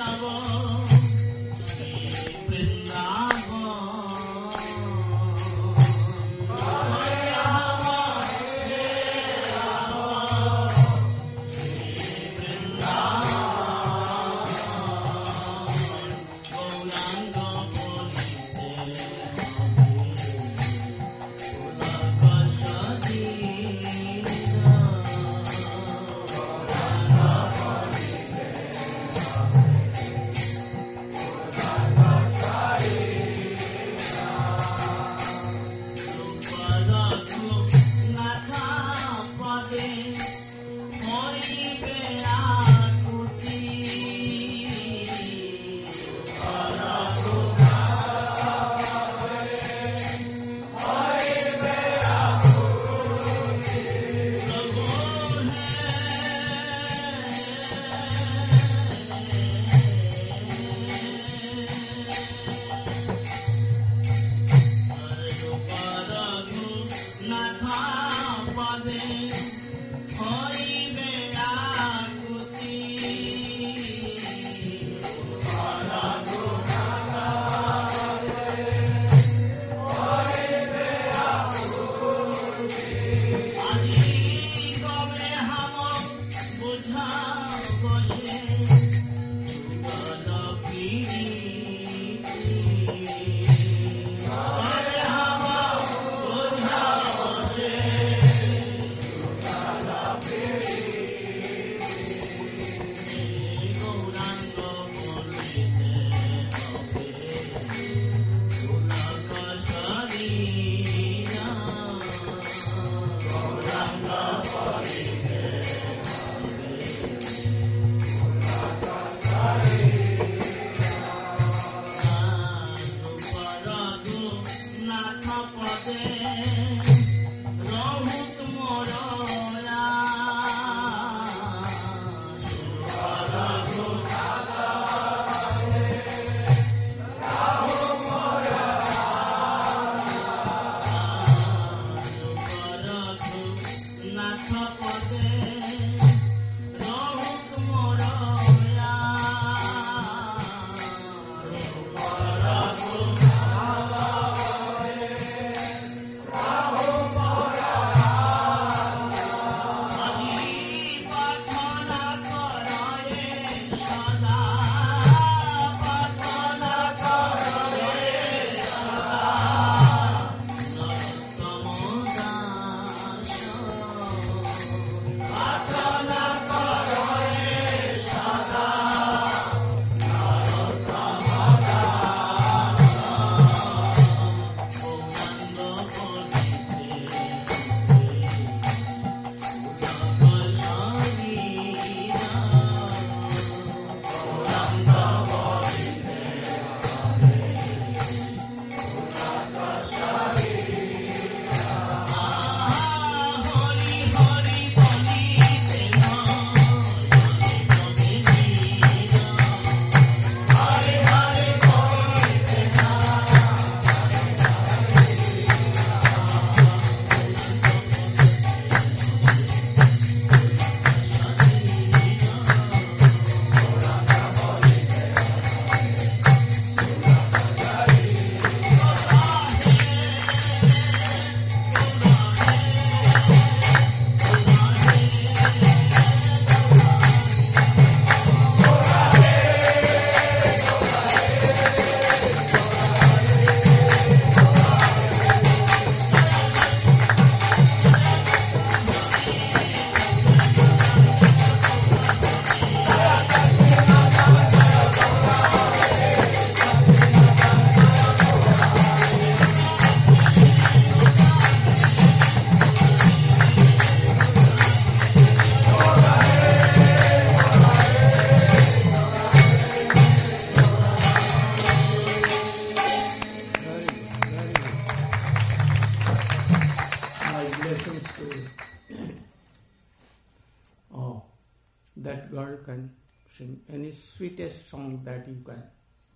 sing any sweetest song that you can.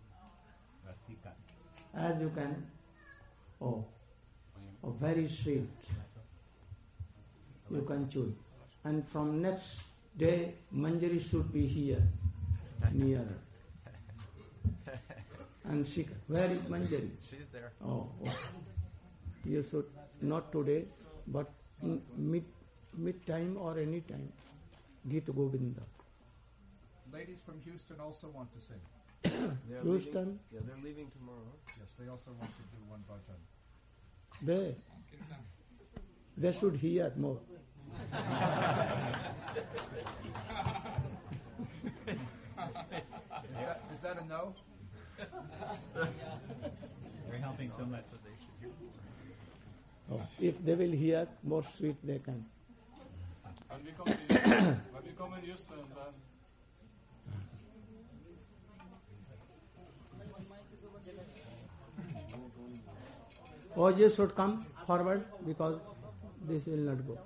As you can. Oh, very sweet. You can choose. And from next day, Manjari should be here, near. And she, where is Manjari? She's there. Oh, okay. You should, not today, but in mid time or any time, Gita Govinda. Ladies from Houston also want to sing. Houston? They're leaving tomorrow. Yes, they also want to do one bhajan. They should hear more. Is that a no? We're helping so much that they should hear more. Oh, if they will hear more sweet, they can. When we come in Houston, then OJ should come forward because this will not go.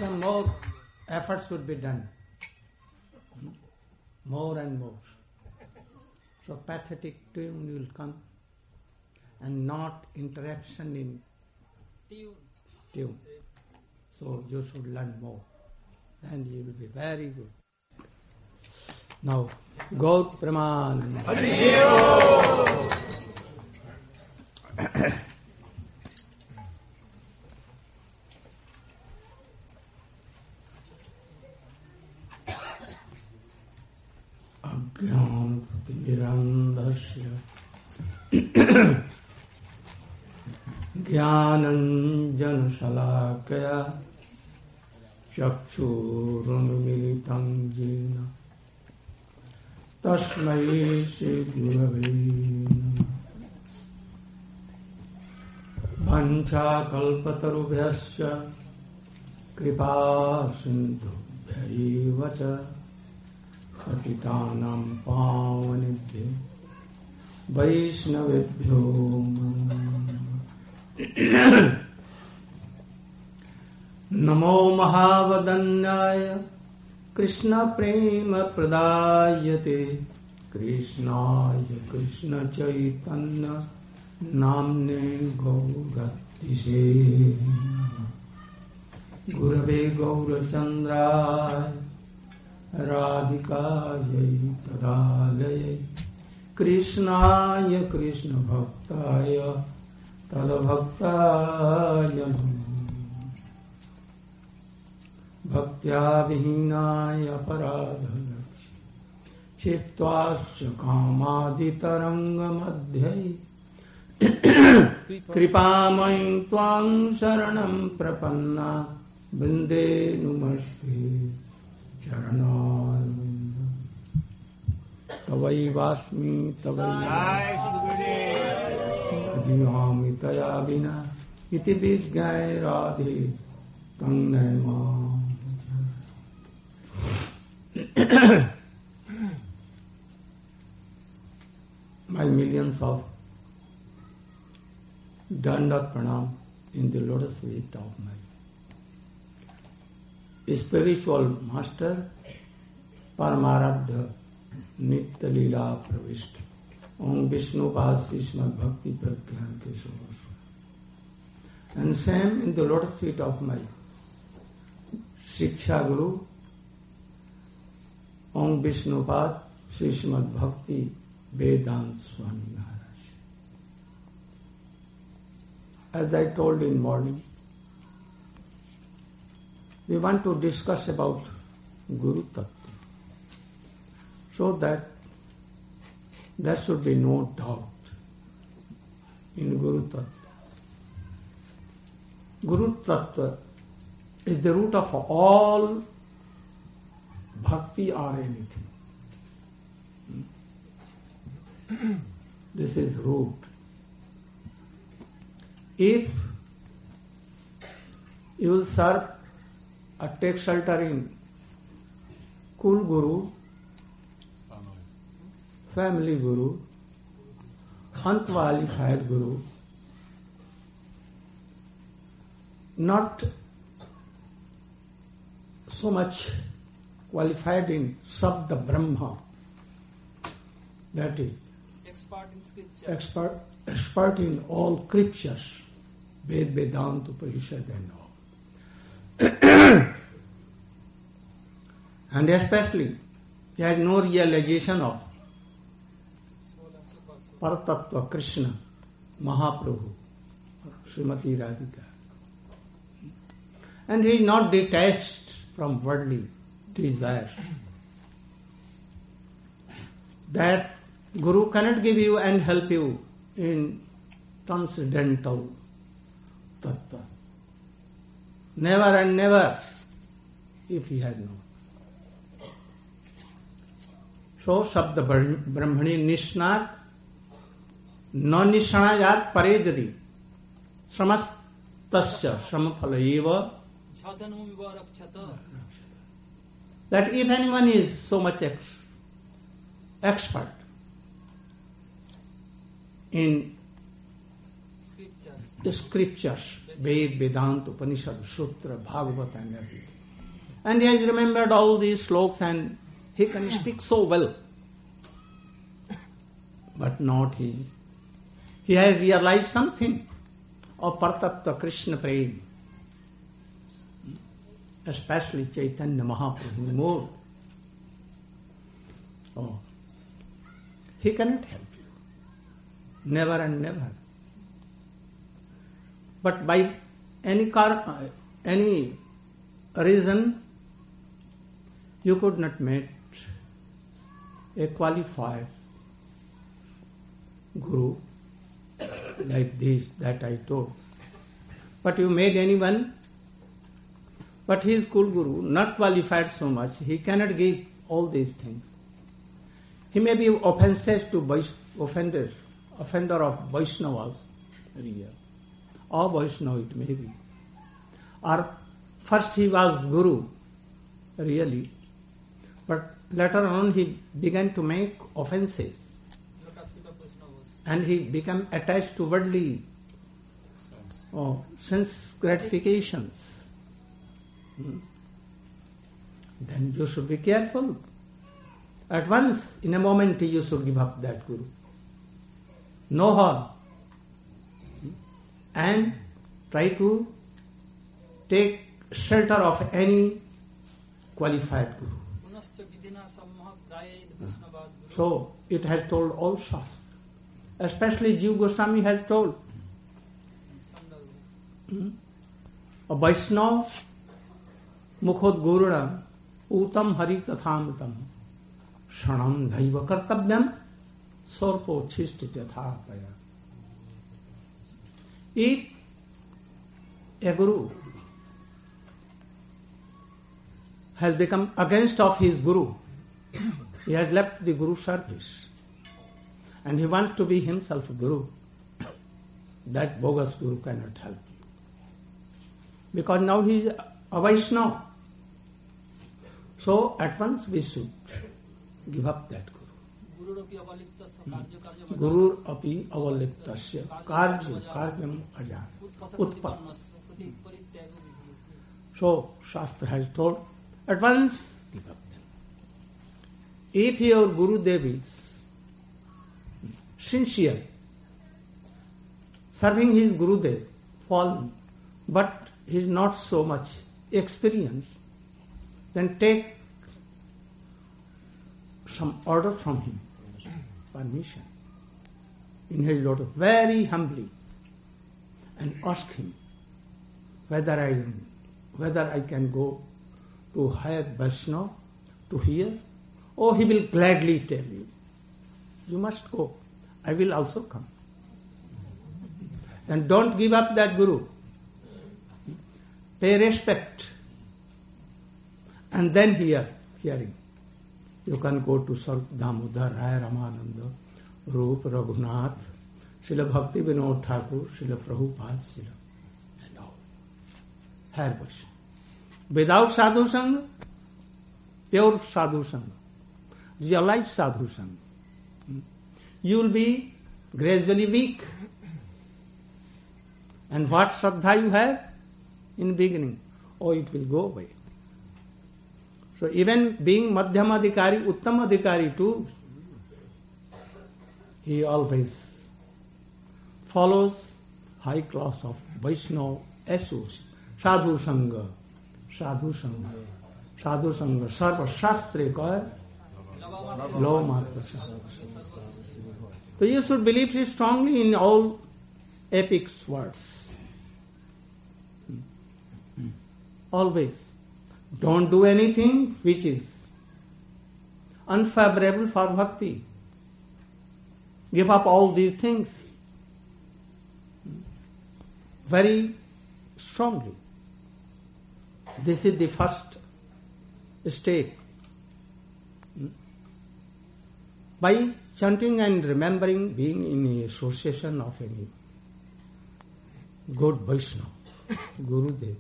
some more efforts should be done. More and more. So pathetic tune will come and not interaction in tune. So you should learn more. Then you will be very good. Now, Gaur Praman. Ajnanatimirandhasya Jnananjanashalakaya Chakshurunmilitam jena Tasmai Shri Gurave Namah. Vancha kalpatarubhyasya kripa sindhubhyaiva cha patitanam pavanebhyo vaishnavebhyo namo mahavadanyaya krishna prema pradayate krishnaya krishna chaitanya namne gauratise gurave gaurachandraya radhikayai tadalaya krishnaya krishna bhaktaya tadabhaktaya bhaktya vihinaya paradhalakshya chittvascha kamadhitaranga madhyai kripamayim tvam sharanam prapanna vinde numaste charanarvinda tavai vasmi tavai ajihami taya vina iti vidyai radhe tangnayama. My millions of Dandat Pranam in the lotus feet of my spiritual master Paramaradha Nitya Leela Pravishta Om Vishnu Srimad Bhakti Pragyan Keshava. And same in the lotus feet of my Shiksha Guru Om Vishnu Srimad Bhakti Vedant Swami Maharaj. As I told in morning, we want to discuss about Guru Tattva, so that there should be no doubt in Guru Tattva. Guru Tattva is the root of all bhakti or anything. This is root. If you will serve or take shelter in Kul Guru, family Guru, unqualified Guru, not so much qualified in Sabda Brahma, that is expert in all scriptures, Ved, Vedanta, Upanishad and all. And especially, he has no realization of Paratattva Krishna, Mahaprabhu, Srimati Radhika. And he is not detached from worldly desires. That Guru cannot give you and help you in transcendental tattva. Never and never, if he has not. So, Sabda Brahmani Nishnat Na Nishanayat Paredadi Samastasya Samaphala Eva. That if anyone is so much expert in scriptures, Ved, Vedanta, Upanishad, Sutra, Bhagavad and everything. And he has remembered all these slokas and he can speak so well. But not his. He has realized something of Paratattva Krishna Prem. Especially Chaitanya Mahaprabhu more. Oh, he cannot help you. Never and never. But by any reason, you could not meet a qualified guru like this that I told. But you made anyone, but he is Kul Guru, not qualified so much, he cannot give all these things. He may be offender of Vaishnavas, real. Or Vaishnava it may be. Or first he was Guru, really. But later on he began to make offenses. And he became attached to worldly sense gratifications. Then you should be careful. At once, in a moment, you should give up that Guru. No harm. And try to take shelter of any qualified Guru. So, it has told all Shastra. Especially Jiva Goswami has told. A Vaishnava Mukhod Gurunam Utam Hari Kathamritam Shanam Dhaiva Kartavyam Sorpo Chistit Yathapaya. If a Guru has become against of his Guru, he has left the Guru service and he wants to be himself a Guru, that bogus Guru cannot help you. Because now he is a Vaishnava. So at once we should give up that Guru. Guru api avaliptasya karyam ajan utpat. So Shastra has told, at once give up them. If your Guru Dev is sincere, serving his Guru Dev, fallen, but he is not so much experienced, then take some order from him, permission, in his lotus, very humbly, and ask him whether I can go to higher Vaishnava to hear. Oh, he will gladly tell you, you must go, I will also come. And don't give up that Guru. Pay respect. And then hearing. You can go to Sarv Damodar, Raya Ramananda, Rup Raghunath, Srila Bhakti Vinod Thakur, Srila Prabhupada, Srila, and all. Higher Vaishnava. Without sadhu sangha, pure sadhu sangha, realized sadhu sangha, you will be gradually weak. And what Shraddha you have in beginning, it will go away. So even being Madhyama Adhikari, Uttama Adhikari too, he always follows high class of Vaishnava association. Sadhu Sangha, Sadhu Sangha, Sadhu Sangha, Sarva Shastre ka Lav Matra Sadhu. So you should believe strongly in all epic words. Always. Don't do anything which is unfavorable for bhakti. Give up all these things very strongly. This is the first step. By chanting and remembering, being in association of any good Vaishnava, Gurudev,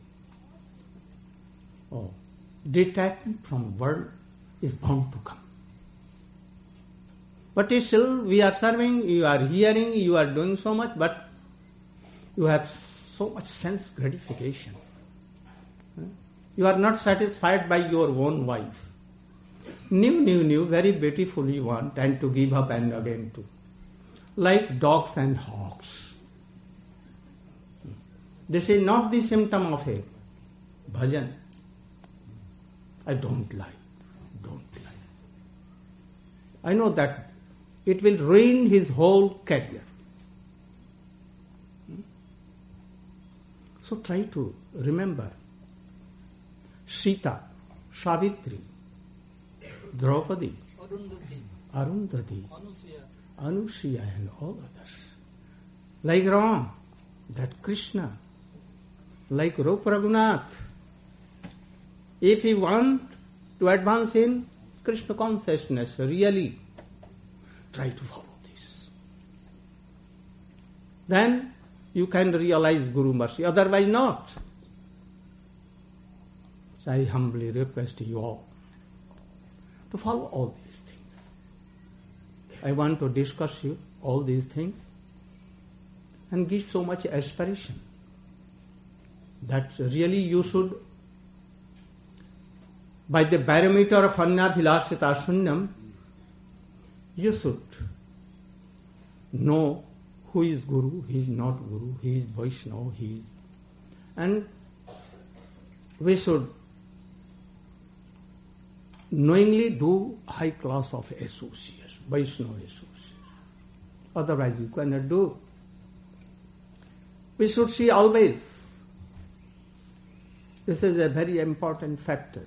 detachment from world is bound to come. But still we are serving, you are hearing, you are doing so much, but you have so much sense gratification. You are not satisfied by your own wife. New, very beautiful you want, and to give up and again to. Like dogs and hogs. This is not the symptom of a bhajan. I don't like. I know that it will ruin his whole career. So try to remember Sita, Savitri, Draupadi, Arundhati, Anusuya and all others. Like Ram, that Krishna, like Rupa Raghunath. If you want to advance in Krishna consciousness, really try to follow this. Then you can realize Guru mercy, otherwise not. So I humbly request you all to follow all these things. I want to discuss you all these things and give so much aspiration that really you should, by the barometer of Annabhilasita Shunyam, you should know who is Guru, he is not Guru, he is Vaishnava, he is... And we should knowingly do high class of association, Vaishnava association. Otherwise you cannot do. We should see always, this is a very important factor,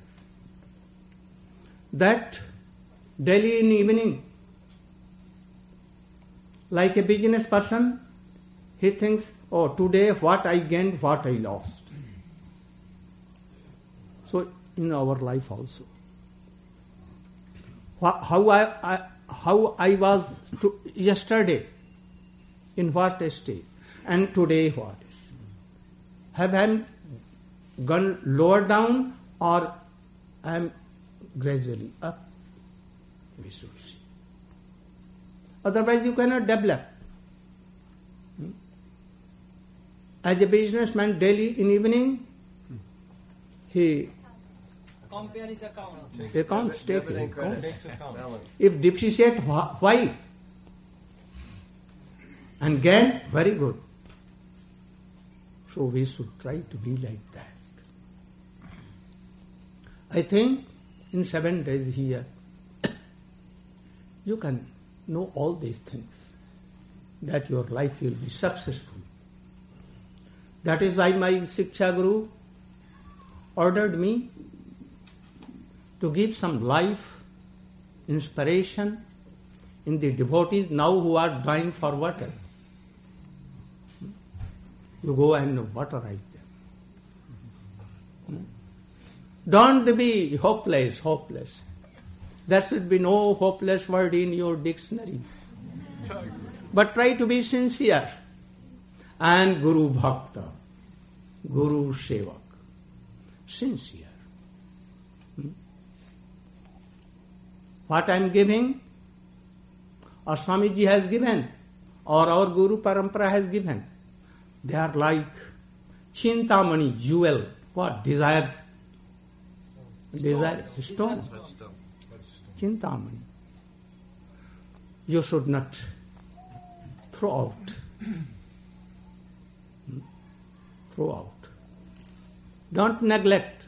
that daily in evening, like a business person, he thinks, oh, today what I gained, what I lost. So in our life also, how I was yesterday, in what state, and today what is. Have I gone lower down or I am gradually up? We should see. Otherwise you cannot develop. As a businessman, daily in evening, he compare his account. Accounts, take account. If depreciate, why? And gain, very good. So we should try to be like that. I think in 7 days here, you can know all these things, that your life will be successful. That is why my Shiksha Guru ordered me to give some life, inspiration in the devotees now who are dying for water. You go and waterize them. Don't be hopeless. There should be no hopeless word in your dictionary. But try to be sincere. And Guru Bhakta, Guru Sevak, sincere. What I am giving, or Swamiji has given, or our Guru Parampara has given, they are like Chintamani, jewel. What? Desire stone. Chintamani. You should not throw out. Don't neglect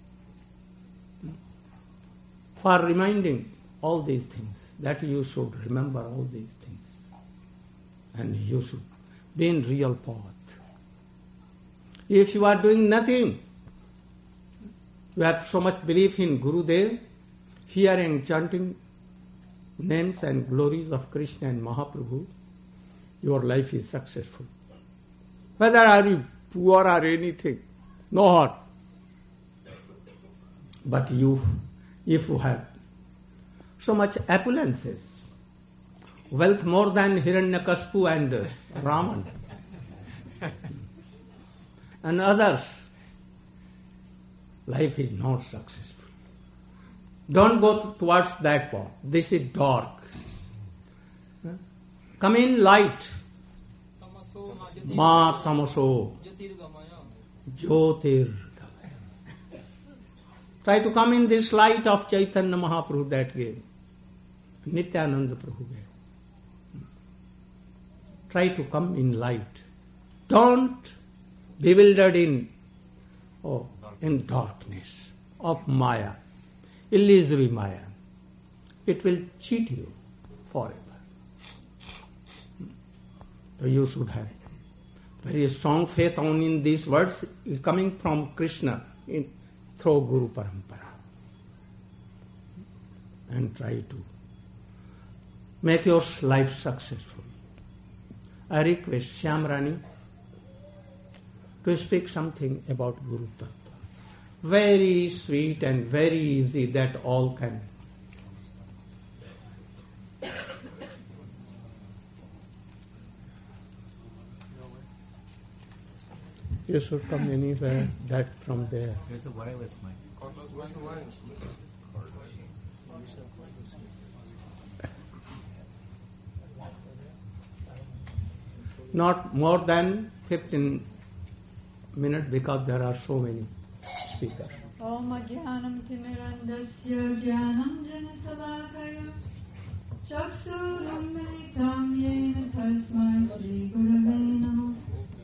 for reminding all these things, that you should remember all these things. And you should be in real path. If you are doing nothing, you have so much belief in Gurudev, hearing, chanting names and glories of Krishna and Mahaprabhu, your life is successful. Whether are you poor or anything, no hurt. But if you have so much opulences, wealth more than Hiranyakashipu and Raman, and others, life is not successful. Don't go towards that path. This is dark. Come in light. Ma Tamaso Jyotirgamaya. Try to come in this light of Chaitanya Mahaprabhu that gave. Nityananda Prabhu gave. Try to come in light. Don't bewildered in darkness of Maya, illusory Maya. It will cheat you forever. So you should have very strong faith on in these words coming from Krishna through Guru Parampara. And try to make your life successful. I request Shyam Rani to speak something about Guru Tattva. Very sweet and very easy that all can. You should come anywhere that from there. There's a wireless mic. Not more than 15 minutes because there are so many speakers. Om Jnanam Timirandasya Jnanam Janasalakaya Chaksuram Militam Yena Tasmai Sri Gurave Namo.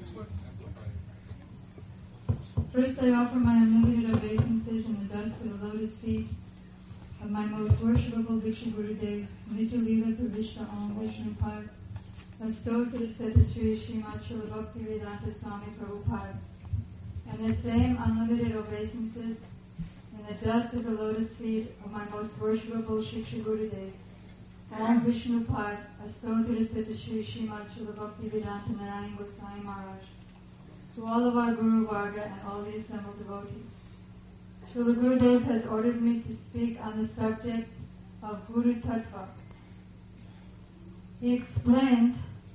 First I offer my unlimited obeisances in the dust of the lotus feet of my most worshipable Diksha Gurudev, Nitya Leela Pravishta Om Vishnupad, Astotra Seta Sri Srimad Srila Bhaktivedanta Swami Prabhupada, and the same unlimited obeisances in the dust of the lotus feet of my most worshipable Shiksha Gurudev, Om Vishnupad, Astotra Seta Sri Srimad Srila Bhaktivedanta Narayan Goswami Maharaj, to all of our Guru Varga and all the assembled devotees. Srila Gurudev has ordered me to speak on the subject of Guru Tattva. He explained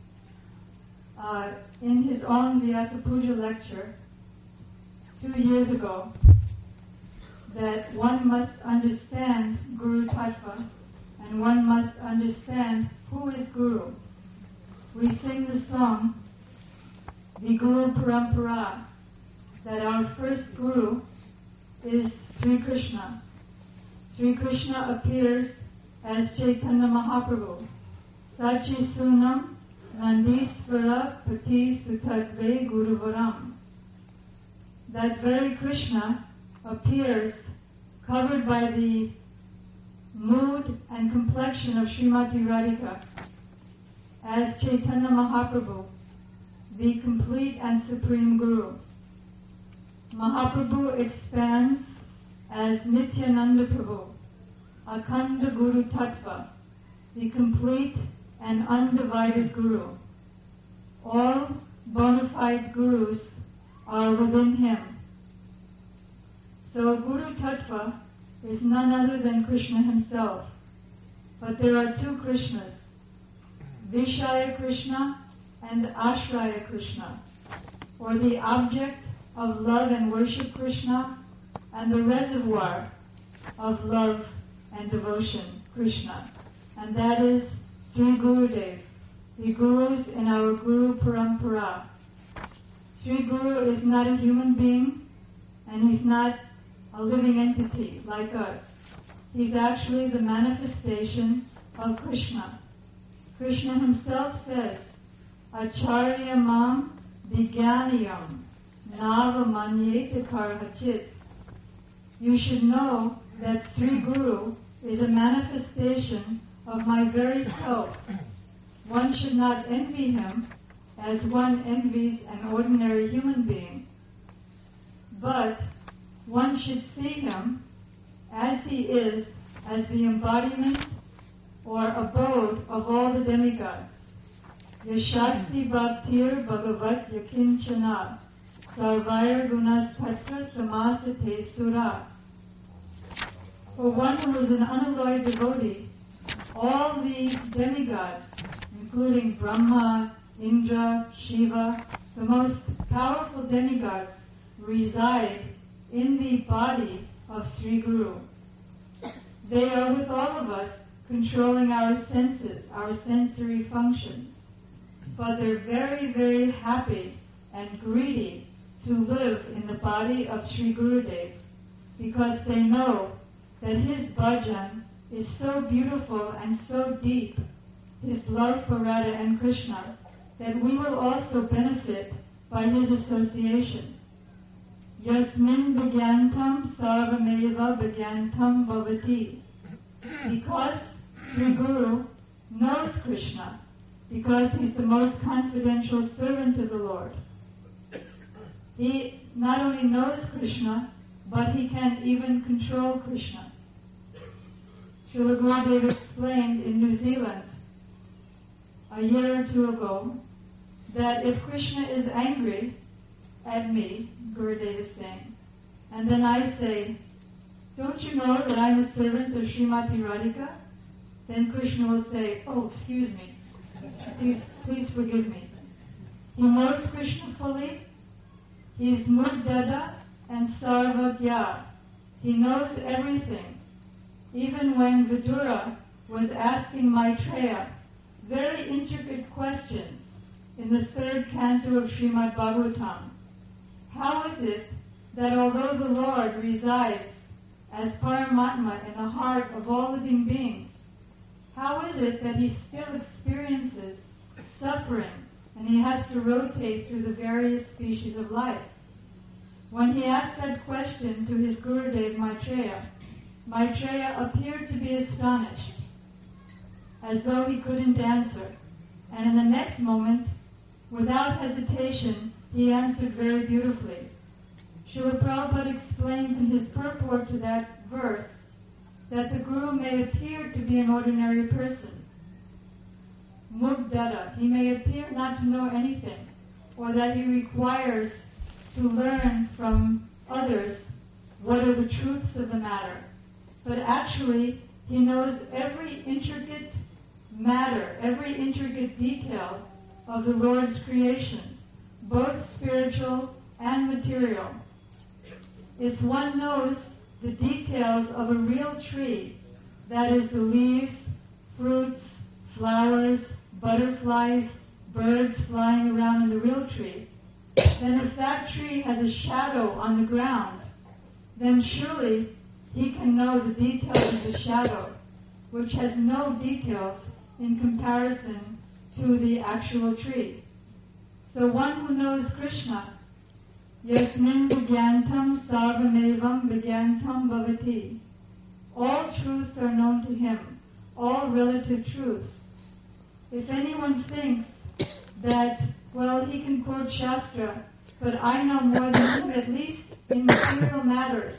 in his own Vyasa Puja lecture 2 years ago that one must understand Guru Tattva and one must understand who is Guru. We sing the song, the Guru Parampara, that our first Guru is Sri Krishna. Sri Krishna appears as Chaitanya Mahaprabhu. Sachi Sunam Nandisvara Pati Sutadve Guruvaram. That very Krishna appears covered by the mood and complexion of Srimati Radhika as Chaitanya Mahaprabhu, the complete and supreme Guru. Mahaprabhu expands as Nityananda Prabhu, Akhanda Guru Tattva, the complete and undivided Guru. All bona fide Gurus are within him. So Guru Tattva is none other than Krishna himself. But there are two Krishnas, Vishaya Krishna and Ashraya Krishna, or the object of love and worship Krishna, and the reservoir of love and devotion Krishna. And that is Sri Gurudev, the Gurus in our Guru Parampara. Sri Guru is not a human being, and he's not a living entity like us. He's actually the manifestation of Krishna. Krishna himself says, Acharya mam vigyanayam nava manyeta karhachit. You should know that Sri Guru is a manifestation of my very self. One should not envy him as one envies an ordinary human being, but one should see him as he is, as the embodiment or abode of all the demigods. Yashasti bhaktir bhagavat yakinchana sarvair gunas tatra samasate sura. For one who is an unalloyed devotee, all the demigods, including Brahma, Indra, Shiva, the most powerful demigods, reside in the body of Sri Guru. They are with all of us, controlling our senses, our sensory functions. but they're very, very happy and greedy to live in the body of Sri Gurudev, because they know that his bhajan is so beautiful and so deep, his love for Radha and Krishna, that we will also benefit by his association. Yasmin Vigyantam Sarvameva Vigyantam Bhavati. Because Sri Guru knows Krishna, because he's the most confidential servant of the Lord. He not only knows Krishna, but he can even control Krishna. Srila Gurudev explained in New Zealand a year or two ago that if Krishna is angry at me, Gurudev is saying, and then I say, don't you know that I'm a servant of Srimati Radhika? Then Krishna will say, oh, excuse me. Please forgive me. He knows Krishna fully. He's Mudgada and Sarvagya. He knows everything. Even when Vidura was asking Maitreya very intricate questions in the third canto of Srimad Bhagavatam, how is it that although the Lord resides as Paramatma in the heart of all living beings, how is it that he still experiences suffering and he has to rotate through the various species of life? When he asked that question to his Gurudev Maitreya, Maitreya appeared to be astonished, as though he couldn't answer. And in the next moment, without hesitation, he answered very beautifully. Srila Prabhupada explains in his purport to that verse that the Guru may appear to be an ordinary person, Mugdada. He may appear not to know anything, or that he requires to learn from others what are the truths of the matter. But actually, he knows every intricate matter, every intricate detail of the Lord's creation, both spiritual and material. If one knows the details of a real tree, that is the leaves, fruits, flowers, butterflies, birds flying around in the real tree, then if that tree has a shadow on the ground, then surely he can know the details of the shadow, which has no details in comparison to the actual tree. So one who knows Krishna, Yasmin Vigyantam Sarvamevam Vigyantam Bhavati. All truths are known to him, all relative truths. If anyone thinks that, well, he can quote Shastra, but I know more than him, at least in material matters,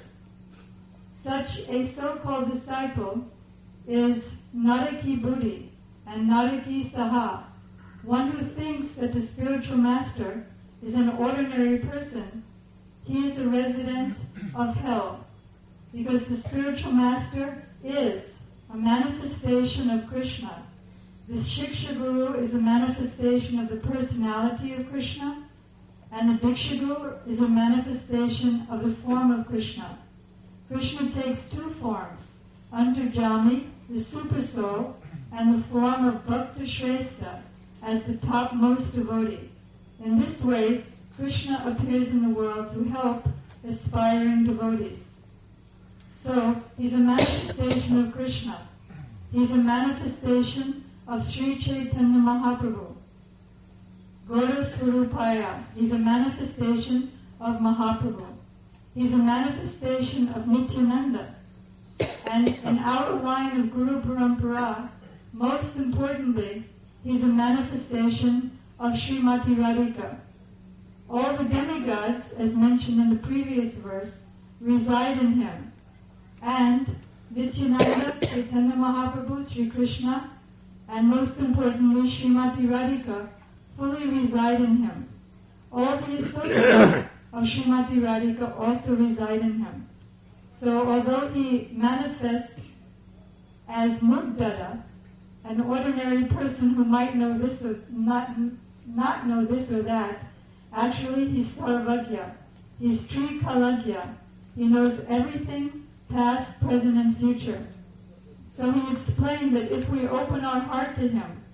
such a so-called disciple is Naraki Buddhi and Naraki Saha. One who thinks that the spiritual master is an ordinary person, he is a resident of hell, because the spiritual master is a manifestation of Krishna. The Shiksha Guru is a manifestation of the personality of Krishna, and the Diksha Guru is a manifestation of the form of Krishna. Krishna takes two forms, Antarjami, the super soul, and the form of Bhakta Shrestha, as the topmost devotee. In this way, Krishna appears in the world to help aspiring devotees. So, he's a manifestation of Krishna. He's a manifestation of Sri Chaitanya Mahaprabhu. Gaura Swarupaya, he's a manifestation of Mahaprabhu. He's a manifestation of Nityananda. And in our line of Guru Parampara, most importantly, he's a manifestation of Srimati Radhika. All the demigods, as mentioned in the previous verse, reside in him. And Nityananda, Chaitanya Mahaprabhu, Sri Krishna, and most importantly, Srimati Radhika, fully reside in him. All the associates of Srimati Radhika also reside in him. So although he manifests as Mugdada, an ordinary person who might know this or not know this or that, actually he's Sarvagya. He's Trikalagya. He knows everything, past, present, and future. So he explained that if we open our heart to him,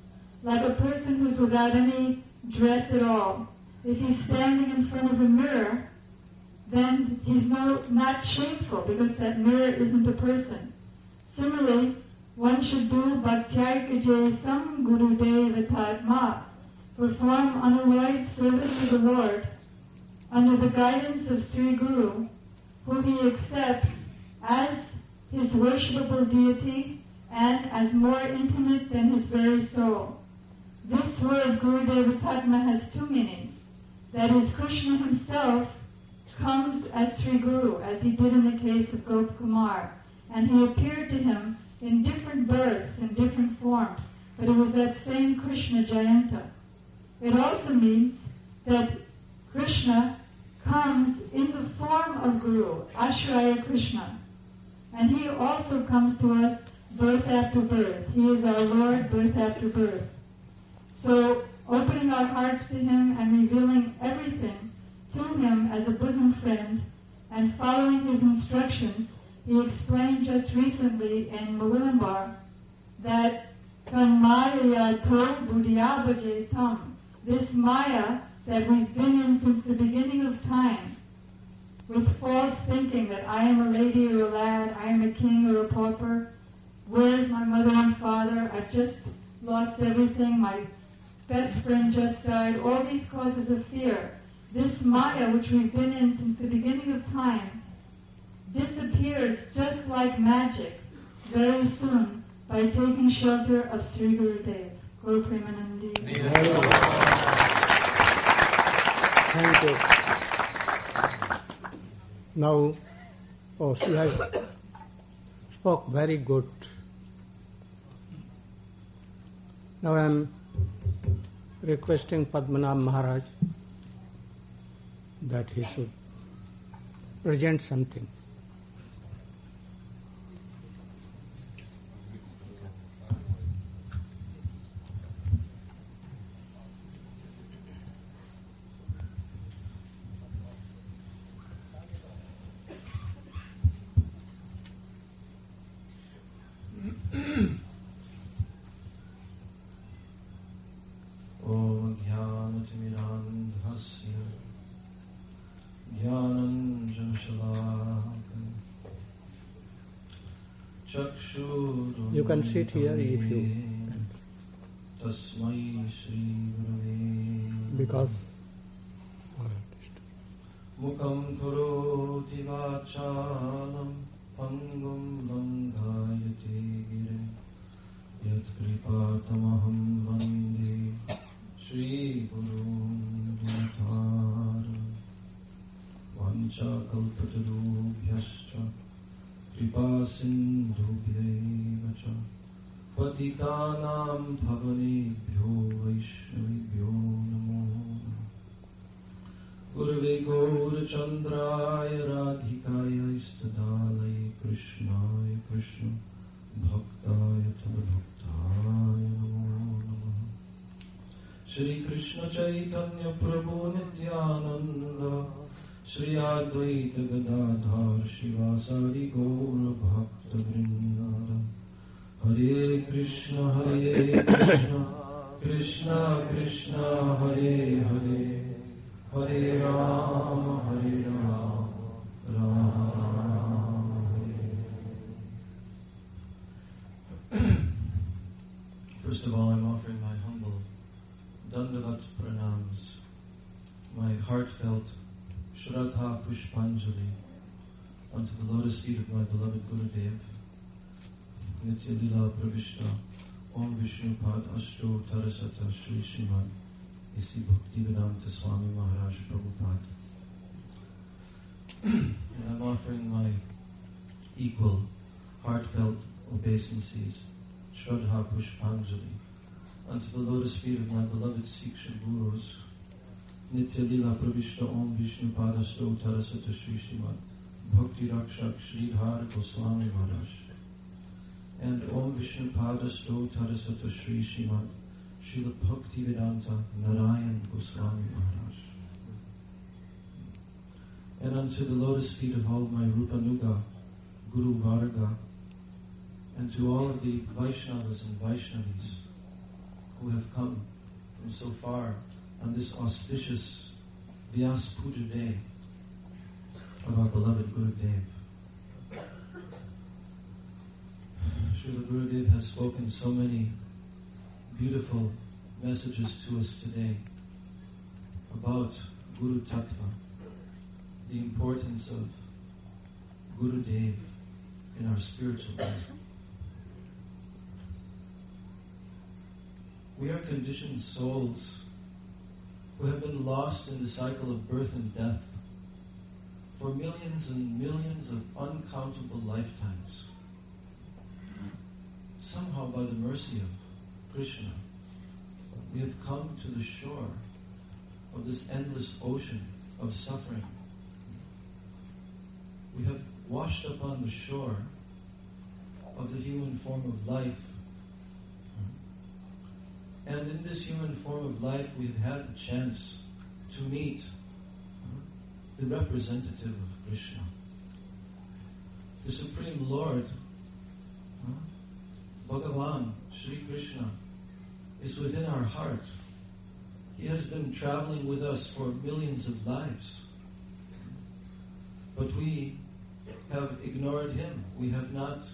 like a person who's without any dress at all. If he's standing in front of a mirror, then he's not shameful because that mirror isn't a person. Similarly, one should do bhaktyai sam Gurudev Tatma, perform unalloyed service to the Lord under the guidance of Sri Guru, whom he accepts as his worshipable deity and as more intimate than his very soul. This word Gurudev Tatma has two meanings. That is, Krishna himself comes as Sri Guru, as he did in the case of Gopakumar, and he appeared to him in different births, in different forms, but it was that same Krishna Jayanta. It also means that Krishna comes in the form of Guru, Ashraya Krishna, and he also comes to us birth after birth. He is our Lord, birth after birth. So, opening our hearts to him and revealing everything to him as a bosom friend and following his instructions, he explained just recently in Mawulambar that Tanmaya to buddhyabaje tam, this Maya that we've been in since the beginning of time, with false thinking that I am a lady or a lad, I am a king or a pauper, where's my mother and father, I've just lost everything, my best friend just died, all these causes of fear. This Maya, which we've been in since the beginning of time, disappears just like magic very soon by taking shelter of Sri Gurudev. Guru Premanandi. Thank you. Now, she has spoke very good. Now I am requesting Padmanabh Maharaj that he should present something. You can sit here if you can. Because Mukam karoti vachanam pangum bandhayate gire yat kripatamaham vande Shri Gurun Dinatara vancha kalpatarubhyascha kripa sindhubhyaiva cha patitanam bhavanebhyo vaishnavibhyo namo Gurve Gaurachandraya Radhikaya Istadalaya Krishnaya Krishna Bhaktaya Tadbhaktaya Namo Namaha Shri Krishna Chaitanya Prabhu Nityananda Shri Advaita Gadadhar Shivasari Gaura Bhakta Vrindara Hare Krishna Krishna Krishna Hare Hare Hare Rama, Rama Rama, Hare. First of all, I'm offering my humble Dandavat pranams, my heartfelt Shraddha Pushpanjali unto the lotus feet of my beloved Gurudev, Nitya Lila Pravishta, Om Vishnupad Ashto Tarasata Shri Srimad Isi Bhaktivedanta Swami Maharaj Prabhupada. And I'm offering my equal, heartfelt obeisances, Shraddha Pushpanjali, unto the lotus feet of my beloved Siksha Gurus, Nitya Lila Pravishta Om Vishnupada Sto Tarasata Shri Srimad Bhakti Rakshak Sridhar Goswami Maharaj, and Om Vishnupada Sto Tarasata Shri Srimad Srila Bhaktivedanta Narayan Goswami Maharaj, and unto the lotus feet of all my Rupanuga, Guru Varga, and to all of the Vaishnavas and Vaishnavis, who have come from so far on this auspicious Vyas Puja day of our beloved Gurudev. Srila Gurudev has spoken so many beautiful messages to us today about Guru Tattva, the importance of Gurudev in our spiritual life. We are conditioned souls who have been lost in the cycle of birth and death for millions and millions of uncountable lifetimes. Somehow, by the mercy of Krishna, we have come to the shore of this endless ocean of suffering. We have washed upon the shore of the human form of life. And in this human form of life, we have had the chance to meet the representative of Krishna, the Supreme Lord, Bhagavan, Sri Krishna, is within our heart. He has been traveling with us for millions of lives. But we have ignored Him. We have not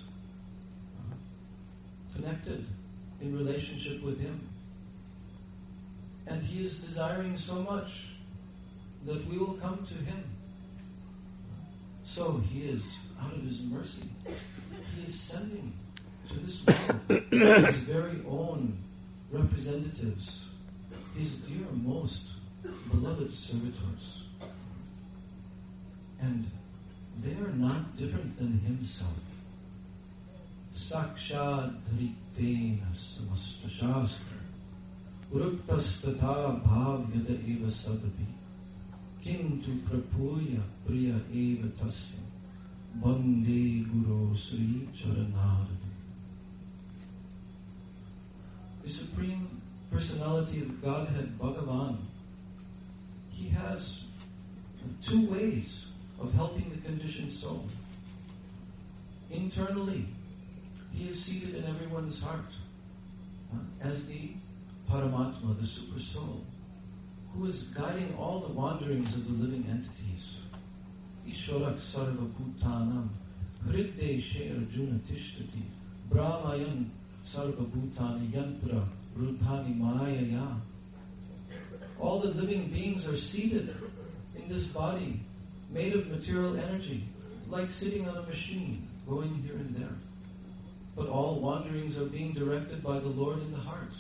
connected in relationship with Him. And He is desiring so much that we will come to Him. So He is, out of His mercy, He is sending to this world His very own representatives, His dear most beloved servitors. And they are not different than Himself. Sakshad Dritena Samasta Shastra Uruktastatha Bhavyada Eva Sadapi Kintu Prapuya Priya Eva Tasya Bande Guru Sri Charanaravi. The Supreme Personality of Godhead, Bhagavan, He has two ways of helping the conditioned soul. Internally, He is seated in everyone's heart as the Paramatma, the Super Soul, who is guiding all the wanderings of the living entities. Ishwarak Sarva Bhutanam Hridde She Arjuna Tishtati Brahmayan Sarva Bhutani Yantra Rudhani Mayaya. All the living beings are seated in this body made of material energy, like sitting on a machine, going here and there. But all wanderings are being directed by the Lord in the heart.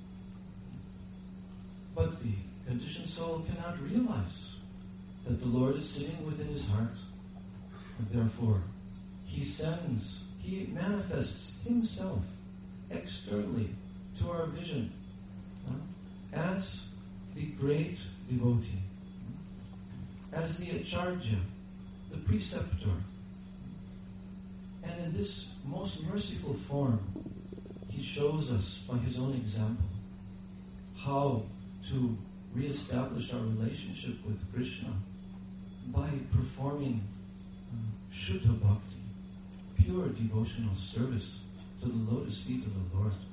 But the conditioned soul cannot realize that the Lord is sitting within his heart. And therefore, He manifests Himself externally to our vision as the great devotee, as the Acharya, the preceptor. And in this most merciful form, He shows us by His own example how to re-establish our relationship with Krishna by performing Shuddha Bhakti, pure devotional service to the lotus feet of the Lord.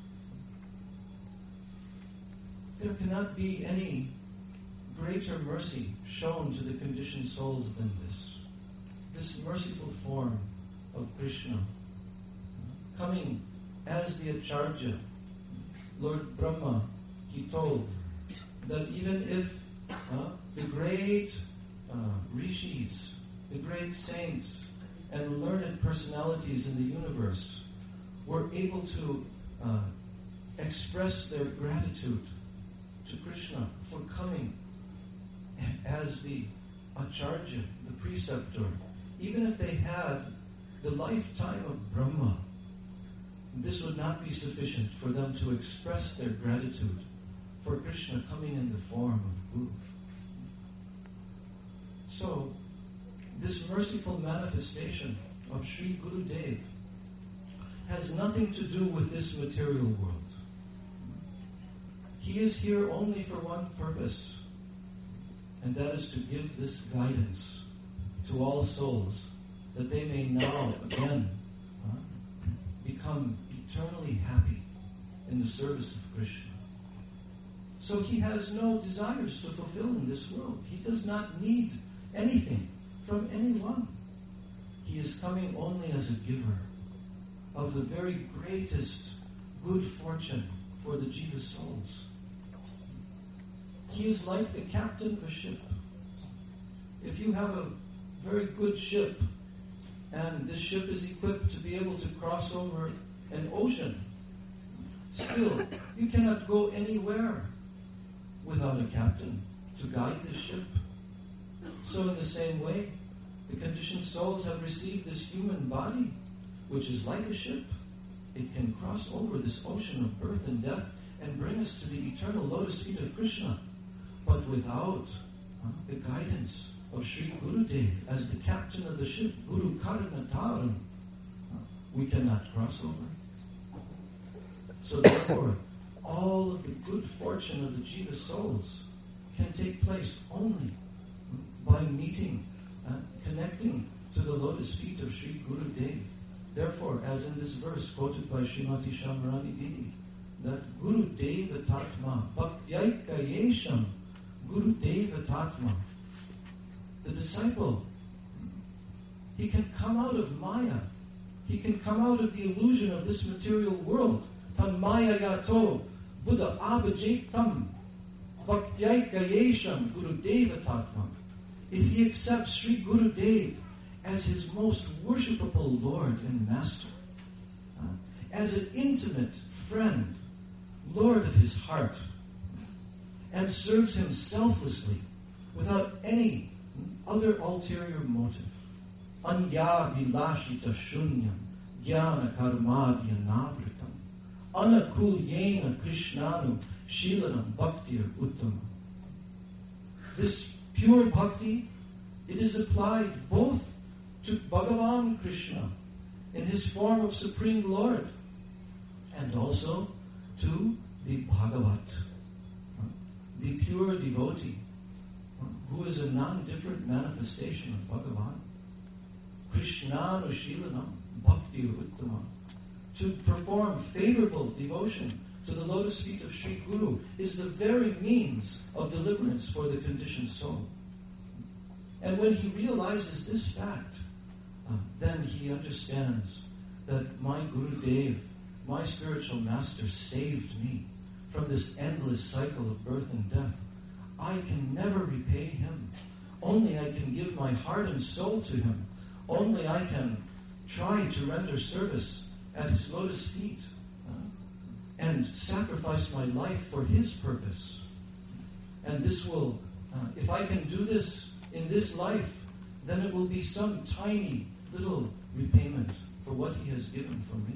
There cannot be any greater mercy shown to the conditioned souls than this. This merciful form of Krishna, coming as the Acharya. Lord Brahma, he told that even if the great rishis, the great saints, and learned personalities in the universe were able to express their gratitude to Krishna for coming as the Acharya, the preceptor, even if they had the lifetime of Brahma, this would not be sufficient for them to express their gratitude for Krishna coming in the form of Guru. So, this merciful manifestation of Sri Gurudev has nothing to do with this material world. He is here only for one purpose, and that is to give this guidance to all souls, that they may now again become eternally happy in the service of Krishna. So he has no desires to fulfill in this world. He does not need anything from anyone. He is coming only as a giver of the very greatest good fortune for the jiva souls. He is like the captain of a ship. If you have a very good ship, and this ship is equipped to be able to cross over an ocean, still, you cannot go anywhere without a captain to guide this ship. So in the same way, the conditioned souls have received this human body, which is like a ship. It can cross over this ocean of birth and death and bring us to the eternal lotus feet of Krishna. But without the guidance of Sri Gurudev as the captain of the ship, Guru Karnataram, we cannot cross over. So therefore, all of the good fortune of the jiva souls can take place only by meeting, connecting to the lotus feet of Sri Gurudev. Therefore, as in this verse quoted by Srimati Shamrani Didi, that Guru Deva Tatma, Bhaktyayika Yesham, Guru Deva Tatma. The disciple, he can come out of Maya. He can come out of the illusion of this material world. Tan Maya Yato, Buddha Abhajaitam, Bhaktyayika Yesham, Guru Deva Tatma. If he accepts Sri Gurudev as his most worshipable Lord and Master, as an intimate friend, Lord of his heart, and serves him selflessly without any other ulterior motive. Anya vilashita shunyam jnana karmadya navritam anakul yena krishnanu shilanam bhaktir uttama. This pure bhakti, it is applied both to Bhagavan Krishna in his form of Supreme Lord and also to the Bhagavat, the pure devotee, who is a non-different manifestation of Bhagavan. Krishnanu Shilanam Bhakti Uttama. To perform favorable devotion to the lotus feet of Sri Guru is the very means of deliverance for the conditioned soul. And when he realizes this fact, then he understands that my Gurudev, my spiritual master, saved me from this endless cycle of birth and death. I can never repay him. Only I can give my heart and soul to him. Only I can try to render service at his lotus feet and sacrifice my life for his purpose. And this will, if I can do this in this life, then it will be some tiny little repayment for what he has given for me.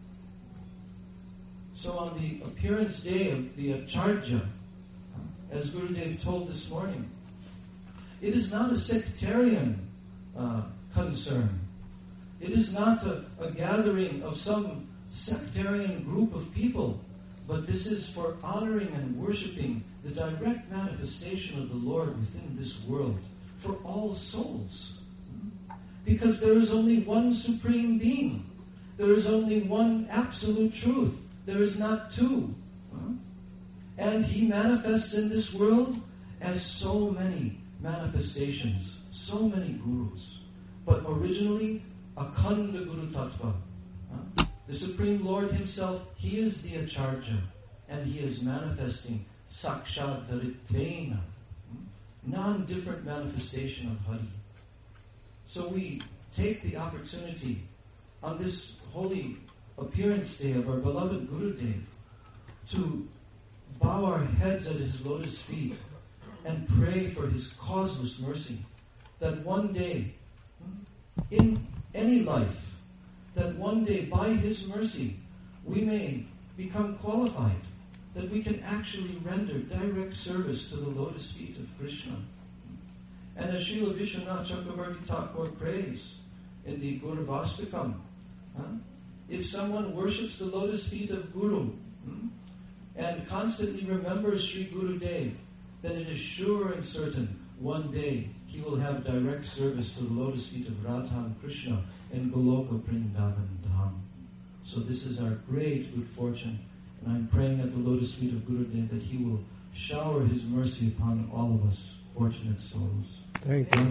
So on the appearance day of the Acharya, as Gurudev told this morning, it is not a sectarian concern. It is not a gathering of some sectarian group of people, but this is for honoring and worshipping the direct manifestation of the Lord within this world for all souls. Because there is only one supreme being. There is only one absolute truth. There is not two. And he manifests in this world as so many manifestations, so many gurus. But originally, Akhanda Guru Tattva. The Supreme Lord himself, he is the Acharya, and he is manifesting Sakshat Dharitvena, non-different manifestation of Hari. So we take the opportunity on this holy appearance day of our beloved Gurudev to bow our heads at his lotus feet and pray for his causeless mercy, that one day, in any life, that one day by his mercy we may become qualified, that we can actually render direct service to the lotus feet of Krishna. And as Srila Vishwanath Chakravarti Thakur prays in the Guruvastakam, if someone worships the lotus feet of Guru and constantly remembers Sri Gurudev, then it is sure and certain one day he will have direct service to the lotus feet of Radha and Krishna in Goloka Vrindavan Dham. So this is our great good fortune, and I'm praying at the lotus feet of Gurudev that he will shower His mercy upon all of us, fortunate souls. Thank you.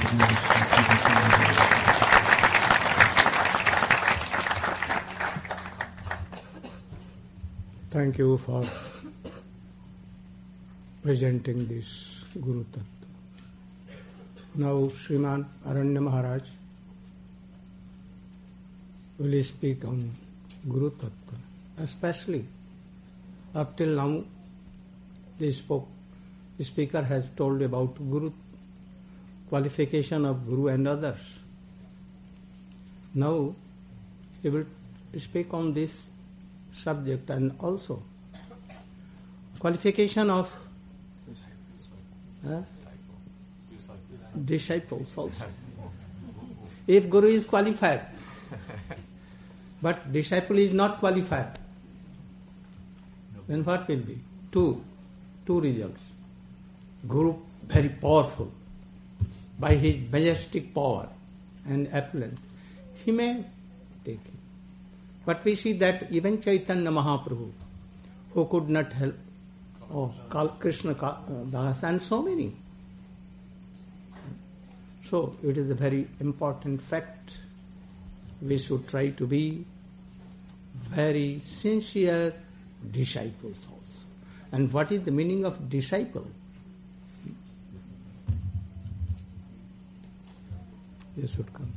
Thank you for presenting this Guru Tattva. Now Sriman Aranya Maharaj will speak on Guru Tattva. Especially up till now the speaker has told about Guru, qualification of Guru and others. Now he will speak on this subject and also qualification of disciples also. If Guru is qualified, but disciple is not qualified, then what will be? Two results. Guru very powerful by his majestic power and affluence. He may take it. But we see that even Chaitanya Mahaprabhu, who could not help, Krishna Das and so many. So it is a very important fact. We should try to be very sincere disciples also. And what is the meaning of disciple? You should come.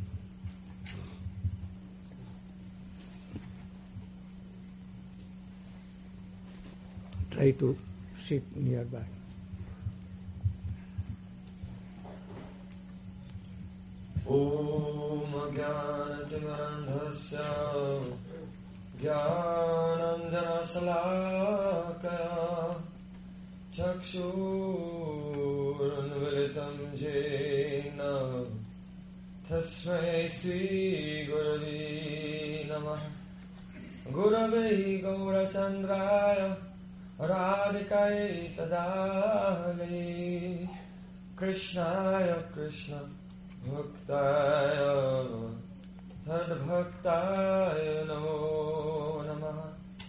Try to sit nearby. Om Jnanatimirandhasya Jnananjana Salakaya Chakshurunmilitam Jena Tasmai Sri Gurave Namah Gurave Gaurachandraya Radhikaya Tadale Krishnaya Krishna Bhaktaya Tadbhaktaya Namo Namaha.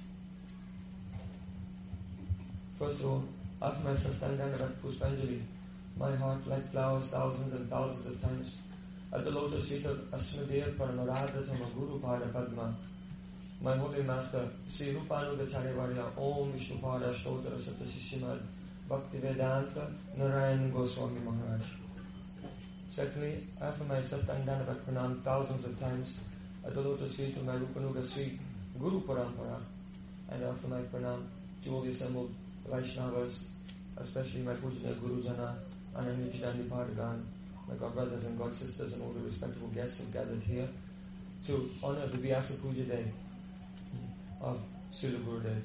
First of all, after my Sastangandavat Puspanjali, my heart like flowers thousands and thousands of times at the lotus feet of Asmadev Paramaradhatama Guru Pada Padma, my holy master, Sri Rupanugacharya Varya, Om Vishnupada Shtotara Satasishimad Bhaktivedanta Narayan Goswami Maharaj. Secondly, after my Sastangandavat Pranam thousands of times at the lotus feet of my Rupanuga Sri Guru Parampara, and after my Pranam to all the assembled Vaishnavas, especially my Pujana Guru Jana, Ananyajidandi Padagan, my God brothers and God sisters, and all the respectable guests who gathered here to honor the Vyasa Puja Day of Srila Gurudev.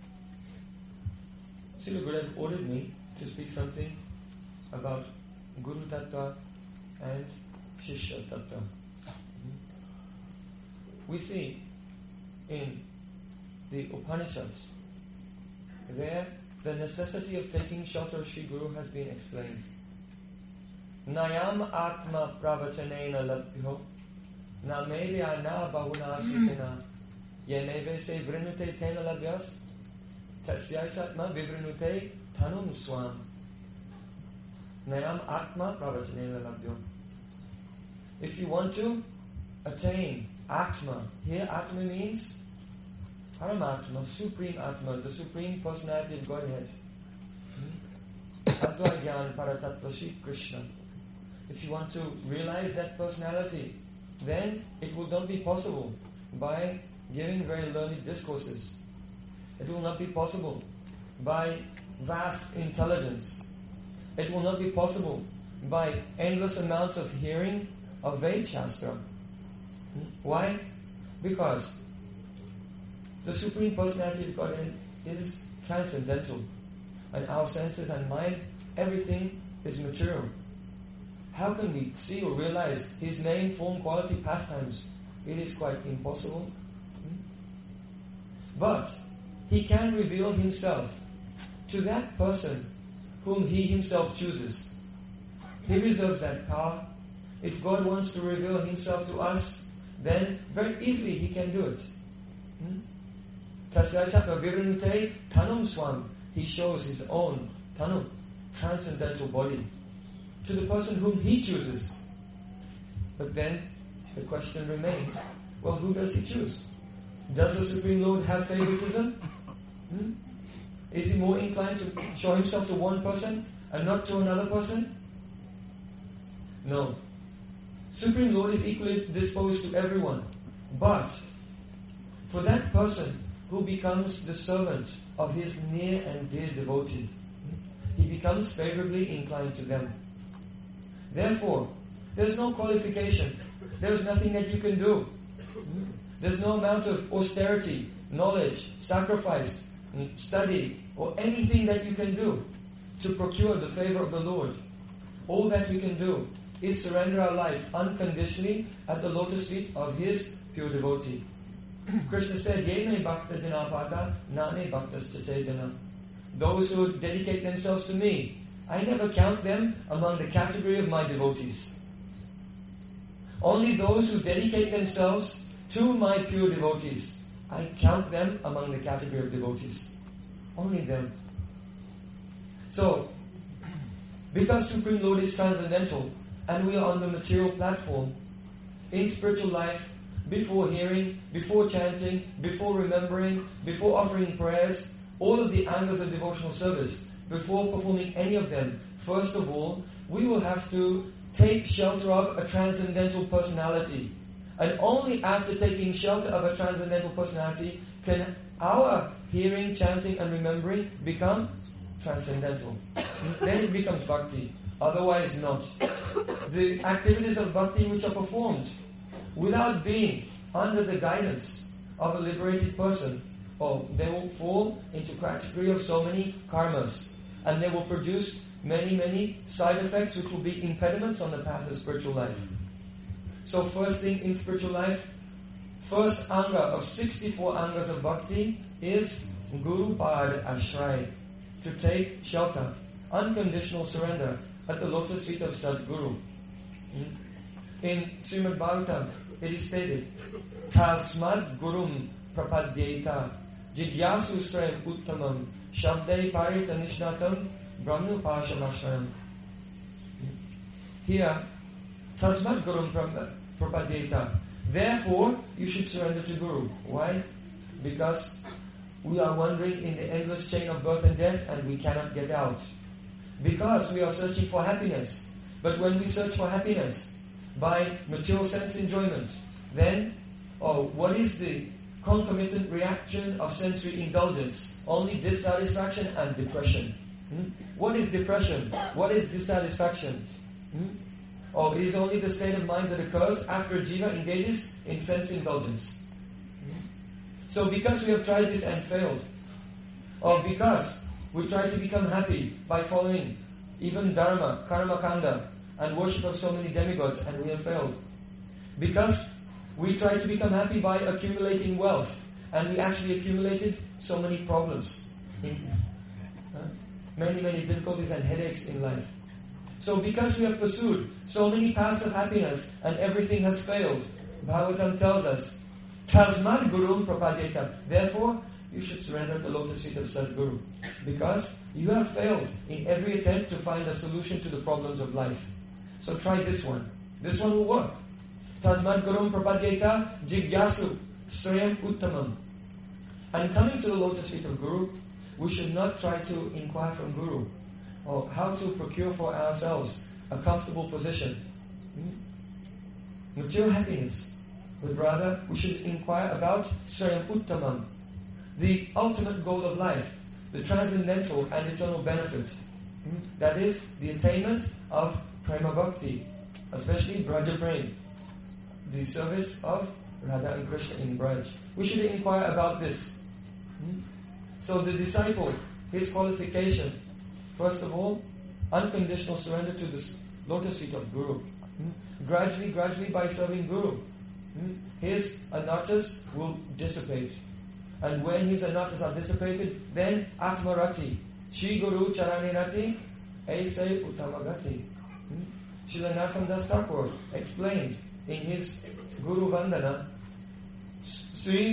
Srila Gurudev ordered me to speak something about Guru Tattva and Shishya Tattva. We see in the Upanishads, there the necessity of taking shelter of Shri Guru has been explained. Nayam Atma Pravachanena Labhyo Na Medya Na Bahuna Sutena Yeneve Se Vrinute Tena Labhyas Tasyaisatma Vivrinute Tanum Swam. Nayam Atma Pravachanena Labhyo. If you want to attain Atma, here Atma means Paramatma, Supreme Atma, the Supreme Personality of Godhead. Advaigyan Paratattva Shri Krishna. If you want to realize that personality, then it will not be possible by giving very learned discourses. It will not be possible by vast intelligence. It will not be possible by endless amounts of hearing of Ved Shastra. Why? Because the Supreme Personality of Godhead is transcendental, and our senses and mind, everything is material. How can we see or realize His name, form, quality, pastimes? It is quite impossible. But He can reveal Himself to that person whom He Himself chooses. He reserves that power. If God wants to reveal Himself to us, then very easily He can do it. Tasyasaka virinute tanum swam. he shows his own tanu, transcendental body, to the person whom he chooses. But then the question remains, well, who does he choose? Does the Supreme Lord have favoritism? Is he more inclined to show himself to one person and not to another person? No. Supreme Lord is equally disposed to everyone. But for that person who becomes the servant of his near and dear devotee, he becomes favorably inclined to them. Therefore, there's no qualification. There's nothing that you can do. There's no amount of austerity, knowledge, sacrifice, study, or anything that you can do to procure the favor of the Lord. All that we can do is surrender our life unconditionally at the lotus feet of His pure devotee. Krishna said, Yena bhakta janapata, nane bhaktas chetana. Those who dedicate themselves to me, I never count them among the category of my devotees. Only those who dedicate themselves to my pure devotees, I count them among the category of devotees. Only them. So, because Supreme Lord is transcendental, and we are on the material platform, in spiritual life, before hearing, before chanting, before remembering, before offering prayers, all of the angles of devotional service, before performing any of them, first of all, we will have to take shelter of a transcendental personality. And only after taking shelter of a transcendental personality can our hearing, chanting and remembering become transcendental. Then it becomes bhakti. Otherwise not. The activities of bhakti which are performed without being under the guidance of a liberated person, they will fall into category of so many karmas. And they will produce many, many side effects which will be impediments on the path of spiritual life. So first thing in spiritual life, first anga of 64 angas of bhakti is Guru Pad Ashray, to take shelter, unconditional surrender at the lotus feet of Sadguru. In Srimad Bhagavatam, it is stated, Tasmad Gurum Prapadyeta Jigyasu Srem Uttamam Shabdai Parita Nishnatam Brahmupashamashram. Here, Tasmad Gurum Prapadyeta. Therefore, you should surrender to Guru. Why? Because we are wandering in the endless chain of birth and death and we cannot get out. Because we are searching for happiness. But when we search for happiness by material sense enjoyment, then, what is the concomitant reaction of sensory indulgence? Only dissatisfaction and depression. What is depression? What is dissatisfaction? It is only the state of mind that occurs after a jiva engages in sense indulgence. So because we have tried this and failed, or because we tried to become happy by following even dharma, karma kanda, and worship of so many demigods, and we have failed. Because we tried to become happy by accumulating wealth, and we actually accumulated so many problems, many, many difficulties and headaches in life. So because we have pursued so many paths of happiness and everything has failed, Bhagavatam tells us, Tasmad Gurum Prapadyeta. Therefore, you should surrender at the lotus feet of Sadguru. Because you have failed in every attempt to find a solution to the problems of life. So try this one. This one will work. Tasmad Gurum Prapadyeta Jigyasu Srayam Uttamam. And coming to the lotus feet of Guru, we should not try to inquire from Guru or how to procure for ourselves a comfortable position, material happiness. But rather, we should inquire about Srayam Uttamam, the ultimate goal of life, the transcendental and eternal benefit. That is, the attainment of Prema Bhakti, especially Braja Prem, the service of Radha and Krishna in Braj. We should inquire about this. So the disciple, his qualification, first of all, unconditional surrender to the lotus feet of Guru. Gradually by serving Guru, his anarthas will dissipate. And when his anarthas are dissipated, then Atmarati, Shri Guru Charanirati, Aisai Uttamagati. Srila Narottam Das Thakur explained in his Guru Vandana, Sri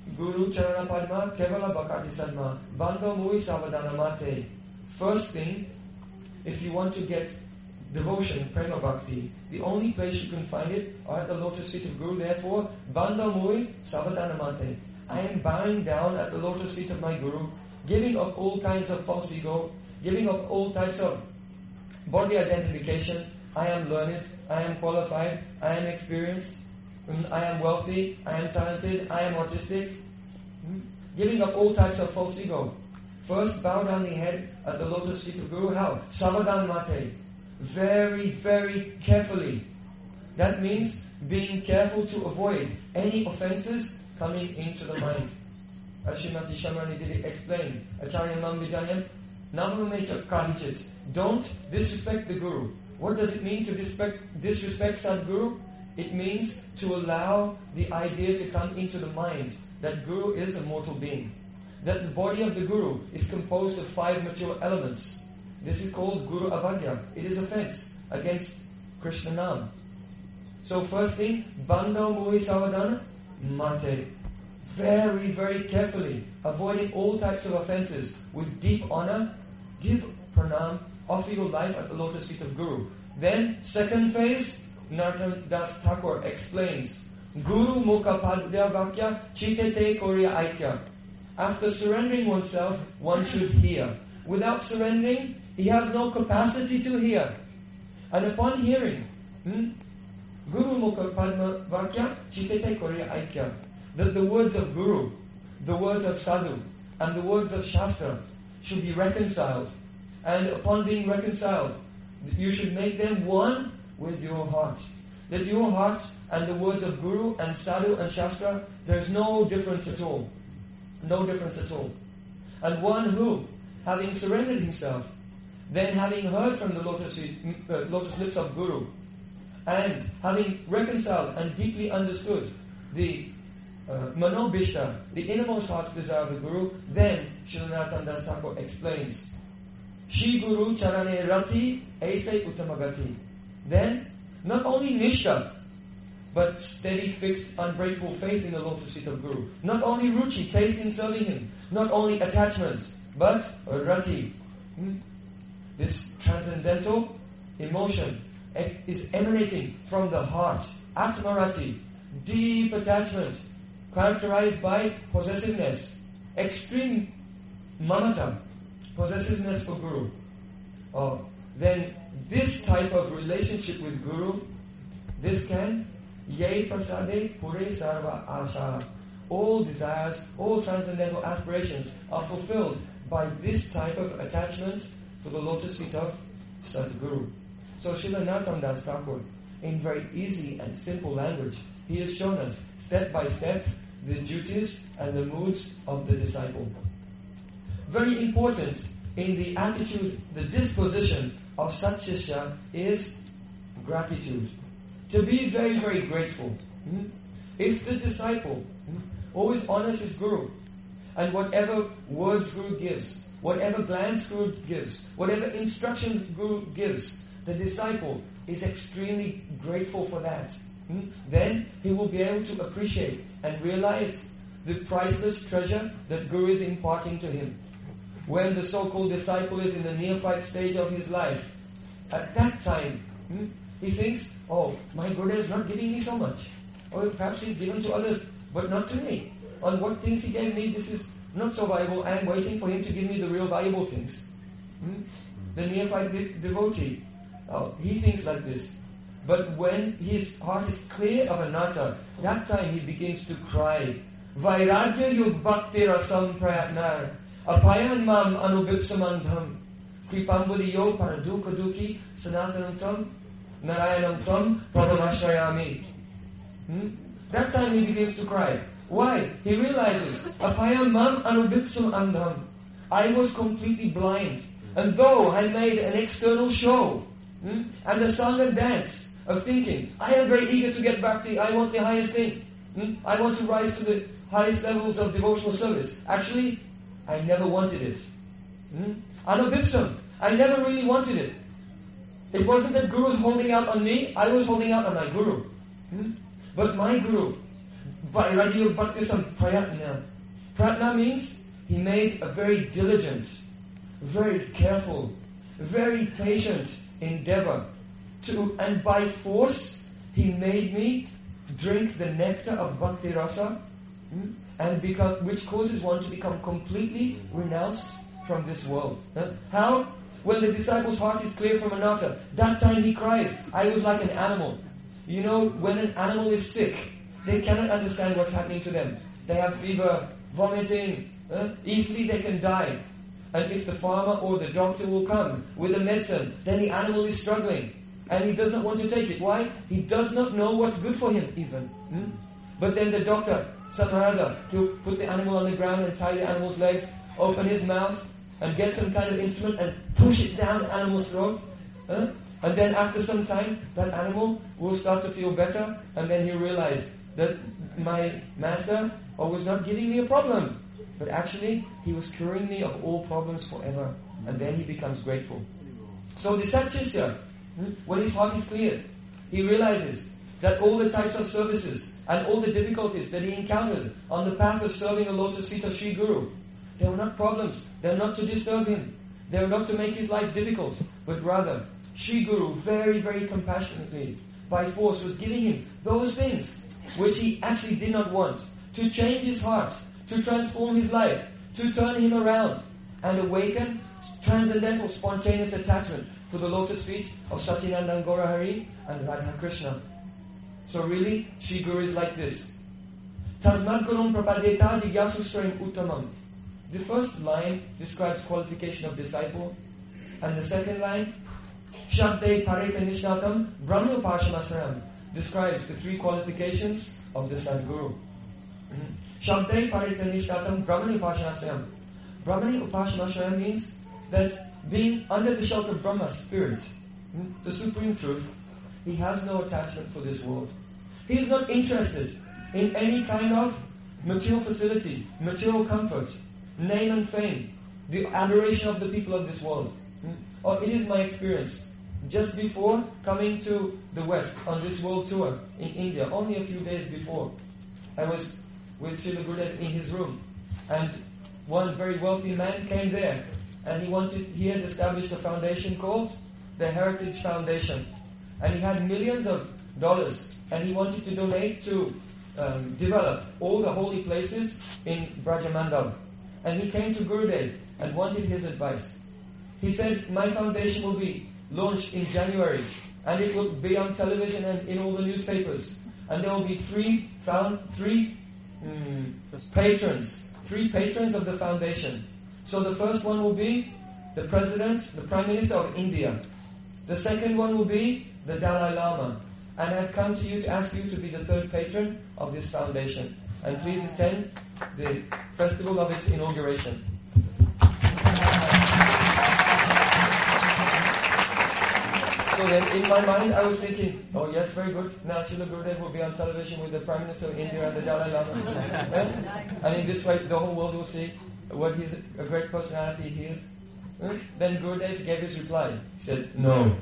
Guru Charana Padma Kevala Bhakati Sadma Bandha Mui Savadana Mate. First thing, if you want to get devotion, prema bhakti, the only place you can find it are at the lotus feet of Guru. Therefore, Bandha Mui Savadana Mate. I am bowing down at the lotus feet of my Guru, giving up all kinds of false ego, giving up all types of body identification. I am learned, I am qualified, I am experienced, I am wealthy, I am talented, I am artistic. Giving up all types of false ego. First, bow down the head at the lotus feet of Guru. How? Savadan mate. Very, very carefully. That means being careful to avoid any offenses coming into the mind. As Srimati Shamrani did explain, Acharya Mam Vijayam, Navamecha Kahichit. Don't disrespect the Guru. What does it mean to disrespect Sadguru? It means to allow the idea to come into the mind that Guru is a mortal being. That the body of the Guru is composed of 5 mature elements. This is called Guru Avadya. It is offense against Krishna Nam. So first thing, Bandha Mui Savadana Mate. Very, very carefully, avoiding all types of offenses with deep honor, give pranam, offer your life at the lotus feet of Guru. Then, second phase, Narottam Das Thakur explains, Guru Mukha Padya Vakya Chitete Korya Aikya. After surrendering oneself, one should hear. Without surrendering, he has no capacity to hear. And upon hearing, Guru Mukha Padma Vakya Chitete Korya Aikya, that the words of Guru, the words of Sadhu, and the words of Shastra should be reconciled. And upon being reconciled, you should make them one with your heart. That your heart and the words of Guru and Sadhu and Shastra, there's no difference at all. No difference at all. And one who, having surrendered himself, then having heard from the lotus lips of Guru, and having reconciled and deeply understood the Manobhishta, the innermost heart's desire of the Guru, then Srila Narottam Das Thakur explains, Shri Guru Charane Rati Aise Uttamagati. Then, not only Nishtha, but steady, fixed, unbreakable faith in the lotus feet of Guru. Not only Ruchi, taste in serving him. Not only attachments, but Rati. This transcendental emotion is emanating from the heart. Atmarati, deep attachment, characterized by possessiveness, extreme mamata, possessiveness for Guru. Then this type of relationship with Guru, this can Yai Prasade Pure Sarva Asha. All desires, all transcendental aspirations are fulfilled by this type of attachment for the lotus feet of Sadguru. So Srila Narottam Das Thakur, in very easy and simple language, he has shown us step by step the duties and the moods of the disciple. Very important in the attitude, the disposition of Satshishya is gratitude. To be very, very grateful. If the disciple always honors his Guru, and whatever words Guru gives, whatever glance Guru gives, whatever instructions Guru gives, the disciple is extremely grateful for that. Then he will be able to appreciate and realize the priceless treasure that Guru is imparting to him. When the so-called disciple is in the neophyte stage of his life, at that time, he thinks, my Guru is not giving me so much. Or perhaps he's given to others, but not to me. On what things he gave me, this is not so valuable. I am waiting for him to give me the real valuable things. The neophyte devotee, he thinks like this. But when his heart is clear of anatta, that time he begins to cry. Vairagya yug bhakti rasam prayatnar, apayan mam anubipsamandham, kripamburiyo paraduka duki sanatanam tam, narayanam tam prabhamashrayami. That time he begins to cry. Why? He realizes, apayam mam anubipsam andham. I was completely blind. And though I made an external show, and the song and dance, of thinking, I am very eager to get bhakti, I want the highest thing. I want to rise to the highest levels of devotional service. Actually, I never wanted it. Anubipsam, I never really wanted it. It wasn't that Guru was holding out on me, I was holding out on my Guru. But my Guru, Vairagya Bhaktisam Prayatna. Prayatna means he made a very diligent, very careful, very patient endeavor and by force he made me drink the nectar of Bhakti Rasa, and which causes one to become completely renounced from this world. How? When the disciple's heart is clear from anatta, that time he cries, I was like an animal. You know, when an animal is sick, they cannot understand what's happening to them. They have fever, vomiting, easily they can die. And if the farmer or the doctor will come with a medicine, then the animal is struggling. And he does not want to take it. Why? He does not know what's good for him even. But then the doctor, Samarada, he'll put the animal on the ground and tie the animal's legs, open his mouth, and get some kind of instrument and push it down the animal's throat. And then after some time, that animal will start to feel better, and then he'll realize that my master was not giving me a problem, but actually he was curing me of all problems forever. And then he becomes grateful. So the Satsishya, when his heart is cleared, he realizes that all the types of services and all the difficulties that he encountered on the path of serving the lotus feet of Sri Guru, they were not problems, they were not to disturb him, they were not to make his life difficult, but rather Sri Guru very, very compassionately, by force, was giving him those things which he actually did not want, to change his heart, to transform his life, to turn him around and awaken transcendental spontaneous attachment for the lotus feet of Satyananda Gaurahari and Radha Krishna. So really, Sri Guru is like this. Tasmat Gurum Prapadeta Jigyasusrayam Uttamam. The first line describes qualification of disciple, and the second line, Shabde Pareta Nishnatam Brahma Upashamasaram, describes the three qualifications of the Sadguru. Shabde Pareta Nishnatam Brahmani Upashamasaram. Brahmani Upashamasaram means that being under the shelter of Brahma, spirit, the supreme truth, he has no attachment for this world. He is not interested in any kind of material facility, material comfort, name and fame, the adoration of the people of this world. Or it is my experience. Just before coming to the West on this world tour in India, only a few days before, I was with Srila Gurudev in his room, and one very wealthy man came there, and he had established a foundation called the Heritage Foundation, and he had millions of dollars, and he wanted to donate to develop all the holy places in Brajamandal. And he came to Gurudev and wanted his advice. He said, my foundation will be launched in January, and it will be on television and in all the newspapers, and there will be three patrons of the foundation. So the first one will be the President, the Prime Minister of India. The second one will be the Dalai Lama. And I've come to you to ask you to be the third patron of this foundation. And please attend the festival of its inauguration. So then in my mind I was thinking, oh yes, very good. Now Srila Gurudev will be on television with the Prime Minister of India and the Dalai Lama. And in this way the whole world will see what a great personality he is. Then Gurudev gave his reply. He said, no.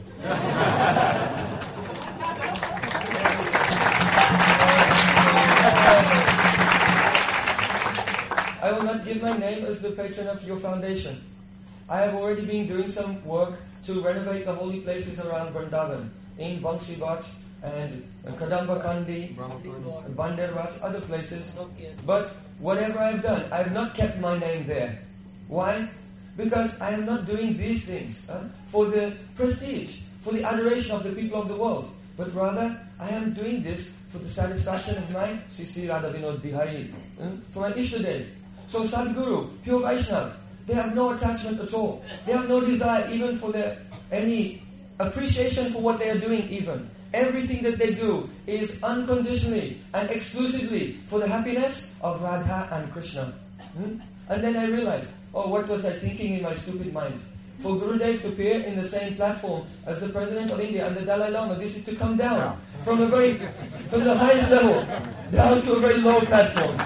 I will not give my name as the patron of your foundation. I have already been doing some work to renovate the holy places around Vrindavan, in Bansibhat and Kadamba Kandi, Banderwat, other places. But whatever I have done, I have not kept my name there. Why? Because I am not doing these things for the prestige, for the adoration of the people of the world, but rather I am doing this for the satisfaction of my Sri Radha Vinod Bihari, for my Ishtadev. So Sadguru, pure Vaishnav, they have no attachment at all. They have no desire even for any appreciation for what they are doing even. Everything that they do is unconditionally and exclusively for the happiness of Radha and Krishna. And then I realized, what was I thinking in my stupid mind? For Gurudev to appear in the same platform as the President of India and the Dalai Lama, this is to come down from the highest level down to a very low platform.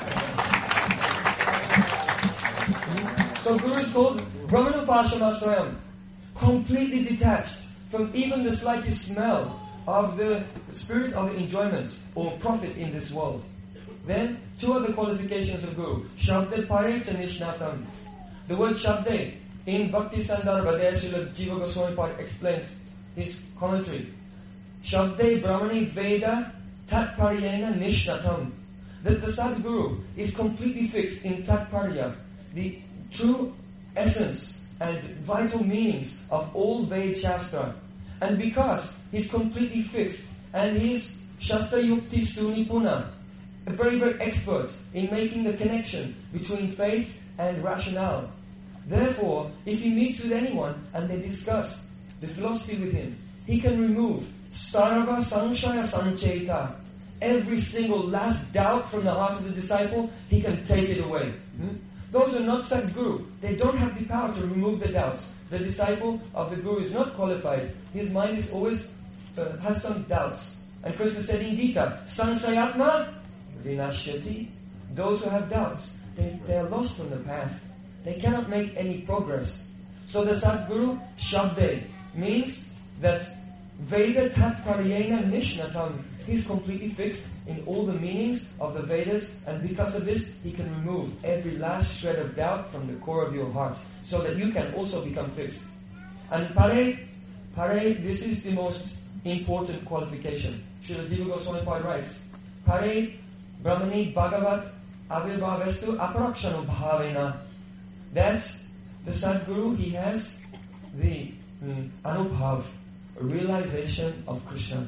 So Guru is called Brahmanupashamastrayam, completely detached from even the slightest smell of the spirit of enjoyment or profit in this world. Then, two other qualifications of Guru. Shabde pare cha nishnatam. The word Shabde, in Bhakti Sandarbha, there Srila Jiva Goswami Pad explains his commentary. Shabde Brahmani Veda Tatparyena Nishnatam. That the Sadguru is completely fixed in Tatparya, the true essence and vital meanings of all Veda Shastra. And because he's completely fixed and he's Shastra Yukti Sunipuna, a very, very expert in making the connection between faith and rationale. Therefore, if he meets with anyone and they discuss the philosophy with him, he can remove Sarva Sanshaya Sancheta. Every single last doubt from the heart of the disciple, he can take it away. Those who are not Sadguru, they don't have the power to remove the doubts. The disciple of the Guru is not qualified. His mind is always has some doubts. And Krishna said in Gita, Sansayatma Vinashyati. Those who have doubts, they are lost from the path. They cannot make any progress. So the Sadguru, Shabde, means that Veda Tatparyena Nishnatam. He's completely fixed in all the meanings of the Vedas, and because of this, he can remove every last shred of doubt from the core of your heart, so that you can also become fixed. And Pare, this is the most important qualification. Srila Jiva Goswami Pad writes, Pare Brahmani Bhagavat Avirbhavestu Aparakshanu Bhavena. That the Sadguru, he has the Anubhav, a realization of Krishna.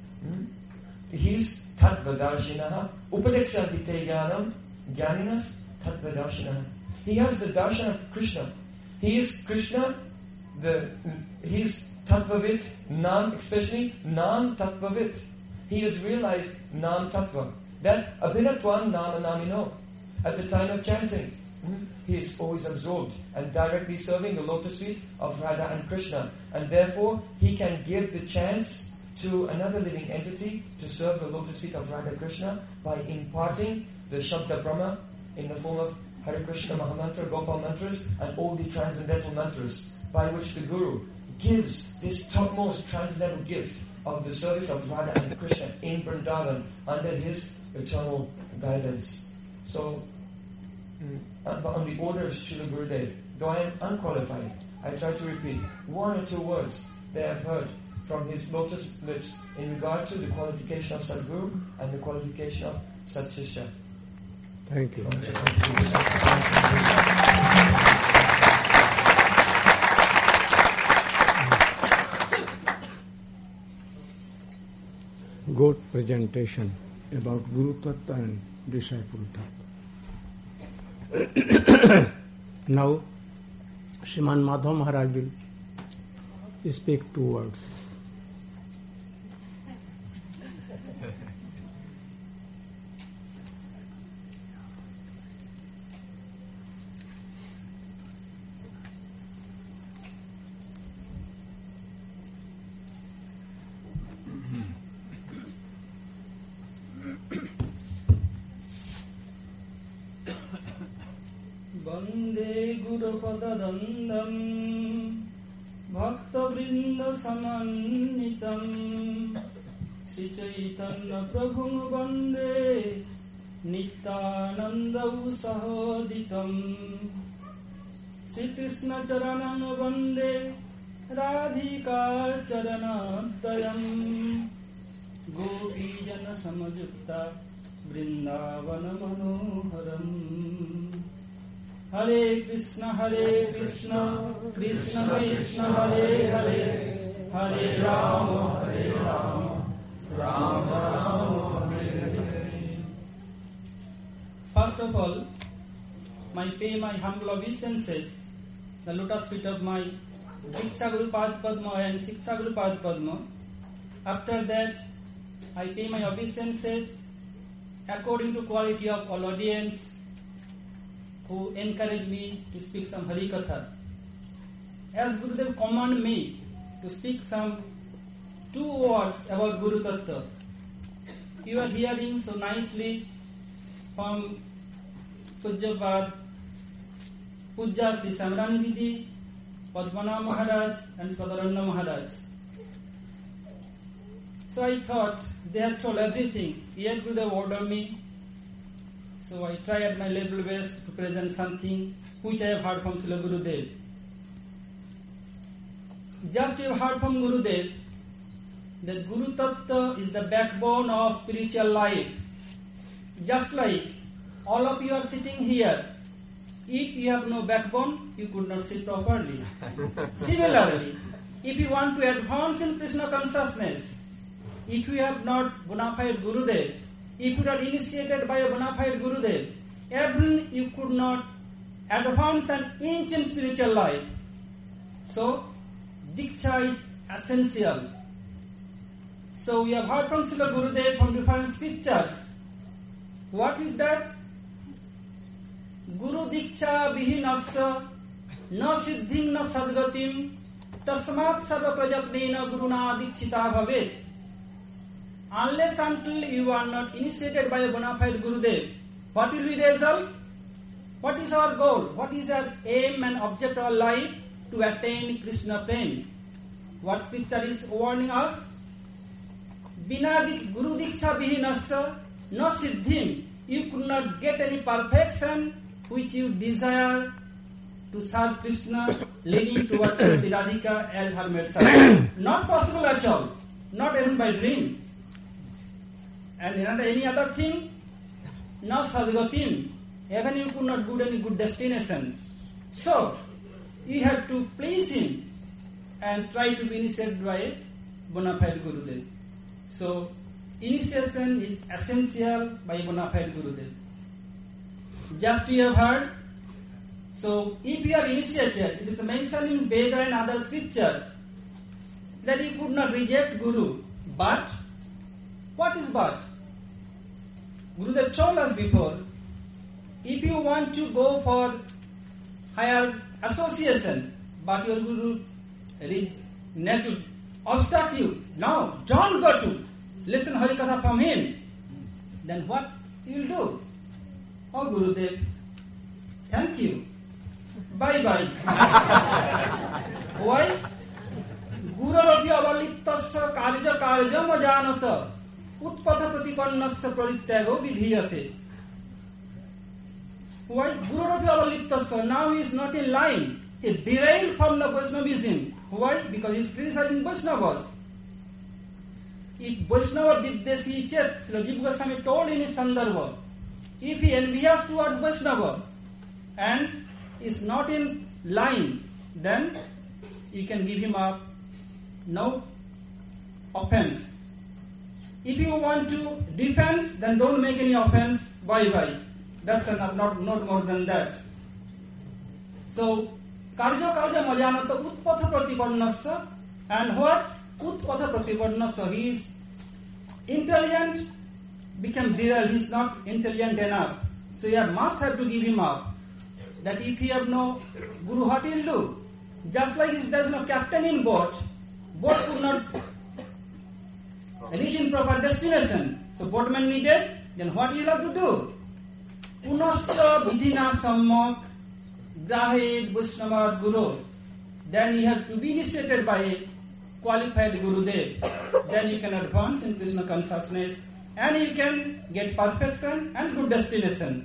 He is Tattva-darshinaha, Upadeksanti te jnanam, jnaninas Tattva-darshinaha. He has the darshan of Krishna. He is Krishna, he is Tattvavit, Nam, especially Nam Tattvavit. He has realized Nam Tattva. That Abhinatvam Nama Namino. At the time of chanting, he is always absorbed and directly serving the lotus feet of Radha and Krishna. And therefore, he can give the chance to another living entity to serve the lotus feet of Radha Krishna by imparting the Shabda Brahma in the form of Hare Krishna Mahamantra, Gopal mantras, and all the transcendental mantras, by which the Guru gives this topmost transcendental gift of the service of Radha and Krishna in Vrindavan under his eternal guidance. So, on the order of Srila Gurudev, though I am unqualified, I try to repeat one or two words that I have heard from his lotus lips in regard to the qualification of Sadguru and the qualification of Satsishya. Thank you. Good presentation about Guru Tattva and Disciple Tattva. Now, Sriman Madhav Maharaj will speak 2 words. Vande Guru Padadandam Bhakta Vrinda Samanitam Sri Chaitanya Prabhu Vande Nityananda Sahoditam Sri Krishna Charanam Vande Radhika Charanadayam Gopijana Samajukta Vrindavana Manoharam. Hare Krishna, Krishna Krishna Hare Hare, Hare Rama, Rama Rama, Hare Hare. First of all, I pay my humble obeisances, the lotus feet of my Diksha Guru Pad Padma and Siksha Guru Pad Padma. After that, I pay my obeisances according to quality of all audience who encourage me to speak some Hari Katha. As Gurudev command me to speak some 2 words about Guru Tattva, you are hearing so nicely from Pujyapad, Pujya Sri Samrani Didi, Padmana Maharaj and Swadaranda Maharaj. So I thought they had told everything. Yet Gurudev ordered me So I try at my level best to present something which I have heard from Srila Gurudev. Just you have heard from Gurudev that Guru Tattva is the backbone of spiritual life. Just like all of you are sitting here, if you have no backbone, you could not sit properly. Similarly, if you want to advance in Krishna consciousness, if you have not bona fide Gurudev, if you are initiated by a bona fide Gurudev, even you could not advance an inch in spiritual life. So, Diksha is essential. So, we have heard from Srila Gurudev from different scriptures. What is that? Guru Diksha Vihinasya Na Siddhim Na Sadgatim Tasmat Sarva Prajatnena Guruna Dikshita Bhavet. Unless until you are not initiated by a bona fide Gurudev, what will be the result? What is our goal? What is our aim and object of our life? To attain Krishna Prem. What scripture is warning us? Bina Guru Diksha Vihinasya No Siddhim. You could not get any perfection which you desire to serve Krishna, leading towards Radhika as her maid servant. Not possible at all. Not even by dream. And any other thing? No sadgatim. Even you could not go to any good destination. So, you have to please him and try to be initiated by a bona fide Gurudev. So, initiation is essential by a bona fide Gurudev. Just you have heard. So, if you are initiated, it is mentioned in Veda and other scripture that you could not reject Guru. But, what is but? Gurudev told us before, if you want to go for higher association, but your Guru obstruct you, no, don't go to listen Harikatha from him, then what you will do? Oh Gurudev, thank you. Bye-bye. Why? Guru Ravi Avaliptasya Karja Karja Majanata Utpatha Pratikannasya Parityago Vidhiyate. Why? Guru Ravi Avaliptasya, now he is not in line. He derailed from the Vaishnavism. Why? Because he is criticizing Vaishnavas. If Vaishnava Vidyasi Chet, Srila Jiva Goswami told in his Sandarbha, if he envious towards Vaishnava and is not in line, then you can give him up. No offense. If you want to defense, then don't make any offense. Bye-bye. That's enough, not more than that. So, Karja Karja Majanata Utpatha Pratikannasya, and what? Utpatha Pratikannasya. He is intelligent, become derailed. He is not intelligent enough. So you must have to give him up. That if you have no Guru, what he will do? Just like if there is no captain in boat could not reach in proper destination. So boatman needed, then what you have to do? Punascha vidhina sammak grahed Vaishnavad Guru. Then you have to be initiated by a qualified Gurudev. Then you can advance in Krishna consciousness and you can get perfection and good destination.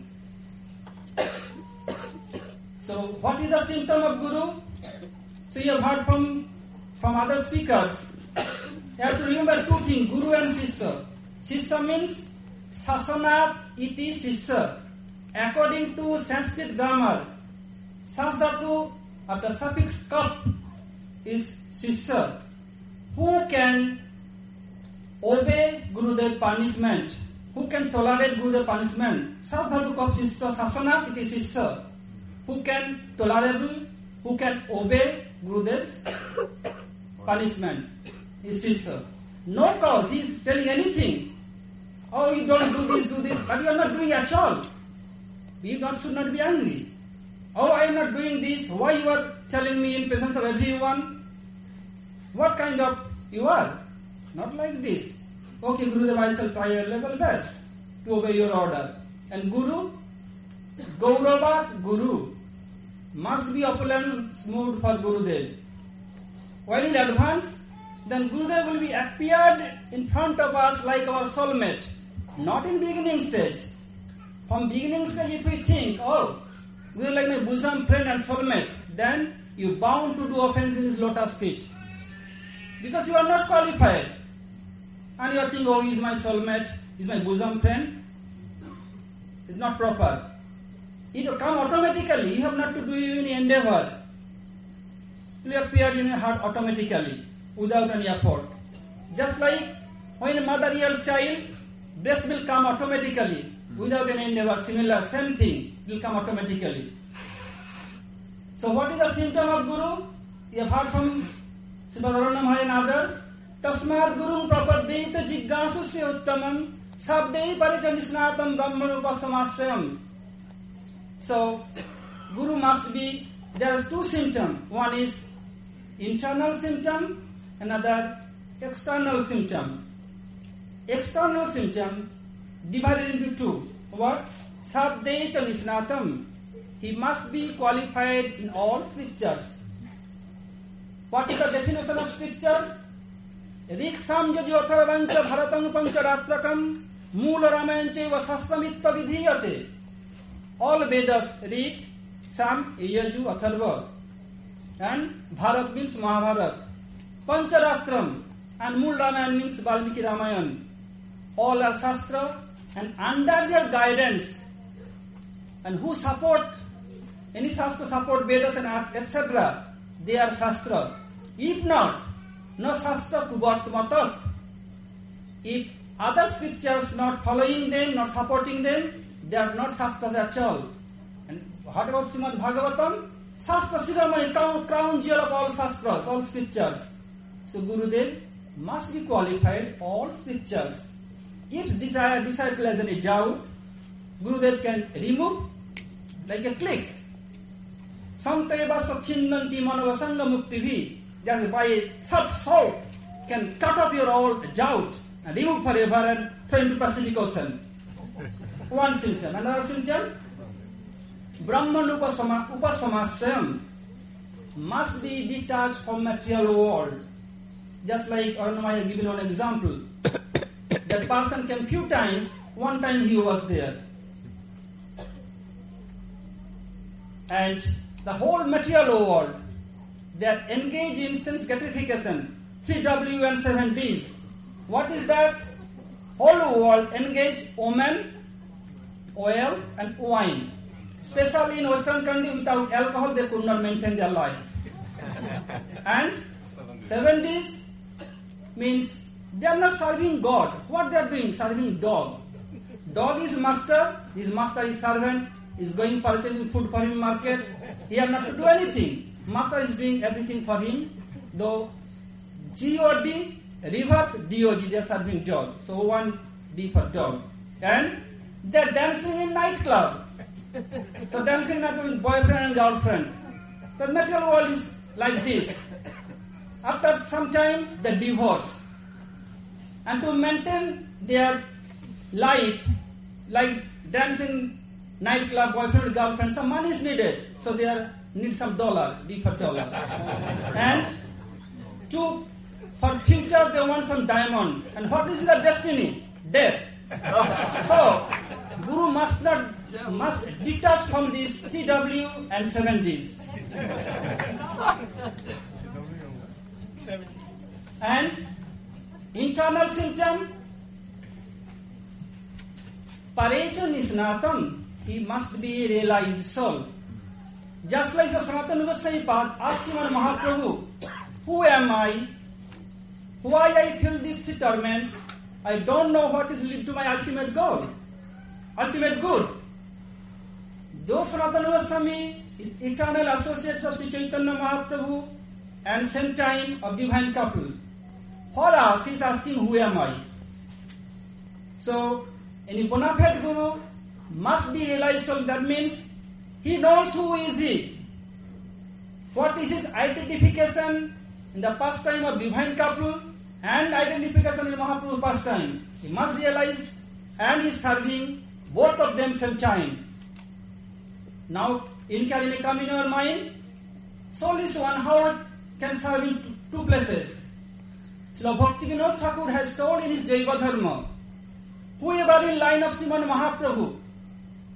So what is the symptom of Guru? So you have heard from other speakers. You have to remember two things, Guru and Sishya. Sishya means Sasanat iti Sishya. According to Sanskrit grammar, Sasdhatu after suffix kap is Sishya. Who can obey Gurudev punishment? Who can tolerate Gurudev punishment? Sasdhatu kap Sishya, Sasanat iti Sishya. Who can tolerable, who can obey Gurudev's punishment is Sishya. No cause, he is telling anything. Oh, you don't do this, but you are not doing at all. We should not be angry. Oh, I am not doing this. Why you are telling me in presence of everyone? What kind of you are? Not like this. Okay, Gurudev, I shall try your level best to obey your order. And Guru, Gauravat Guru, must be opulence mood for Gurudev. While we advance, then Gurudev will be appeared in front of us like our soulmate. Not in beginning stage. From beginning stage, if we think, oh, we are like my bosom friend and soulmate, then you bound to do offense in his lotus feet. Because you are not qualified. And you are thinking, oh, he is my soulmate, he is my bosom friend. It's not proper. It will come automatically. You have not to do any endeavor. It will appear in your heart automatically, without any effort. Just like when a mother real child, breast will come automatically, without any endeavor. Similar, same thing, will come automatically. So what is the symptom of Guru? You have heard from Srimad Arunamai and others. Tasmad Gurum Prapadeita Jiggasu Se Uttamam Sabdei Parichanisnatam Brahman Upasamasayam. So, Guru must be, there are two symptoms. One is internal symptom, another external symptom. External symptom divided into two. What? Sabdei Chanisnatam. He must be qualified in all scriptures. What is the definition of scriptures? Riksam Yodhyothavancha Bharatang Pancharatrakam Mula Ramayancheva Sastramitva Vidhiyate. All Vedas, Rik, Sam, Yaju, Atharva. And Bharat means Mahabharata. Pancharatram and Mul Ramayan means Valmiki Ramayan. All are Shastra, and under their guidance, and who support, any Shastra support Vedas and etc., they are Shastra. If not, no Shastra Kubartmatat. If other scriptures not following them, not supporting them, they are not Shastras at all. And what about Srimad Bhagavatam? Shastra Shiromani, crown jewel of all Shastras, all scriptures. So Gurudev must be qualified all scriptures. If disciple has any doubt, Gurudev can remove like a click. Samteva Sachinnanti Manavasanga Muktivi. Just by a salt can cut off your all doubt and remove forever and throw into Pacific Ocean. One symptom. Another symptom, Brahman Upasamasayam must be detached from material world. Just like Arunamai has given one example. That person came few times, one time he was there. And the whole material world, that engage in sense gratification, 3W and 7Ds. What is that? Whole world engage women, oil and wine. Especially in Western country, without alcohol they could not maintain their life. And 7Ds means they are not serving God. What they are doing? Serving dog. Dog is master, his master is servant, is going purchasing food for him in market. He has not to do anything. Master is doing everything for him. Though G-O-D, reverse D-O-G, they are serving dog. So one D for dog. And they are dancing in nightclub. So dancing not with boyfriend and girlfriend. The material world is like this. After some time, they divorce. And to maintain their life, like dancing, nightclub, boyfriend, girlfriend, some money is needed. So they need some dollar, D for dollar. And for future, they want some diamond. And what is their destiny? Death. So, Guru must detach from these 3W and 7Ds. And internal symptom, Parecha Nisnatam, he must be a realized soul. Just like the Sanatana Goswami Path asked Srimad Mahaprabhu, who am I? Why I feel these three torments? I don't know what is lead to my ultimate goal, ultimate good. Though Sanatana Goswami is eternal associates of Sri Chaitanya Mahaprabhu and same time of divine couple, for us he is asking, who am I? So, any bona fide Guru must be realized soul. That means he knows who is he. What is his identification in the pastime of divine couple and identification in Mahaprabhu pastime. He must realize and he is serving both of them same time. Now, inquiry may come in your mind, soul is one, how can serve in two places? Srila Bhaktivinoda Thakur has told in his Jaiva Dharma, whoever in line of Srimad Mahaprabhu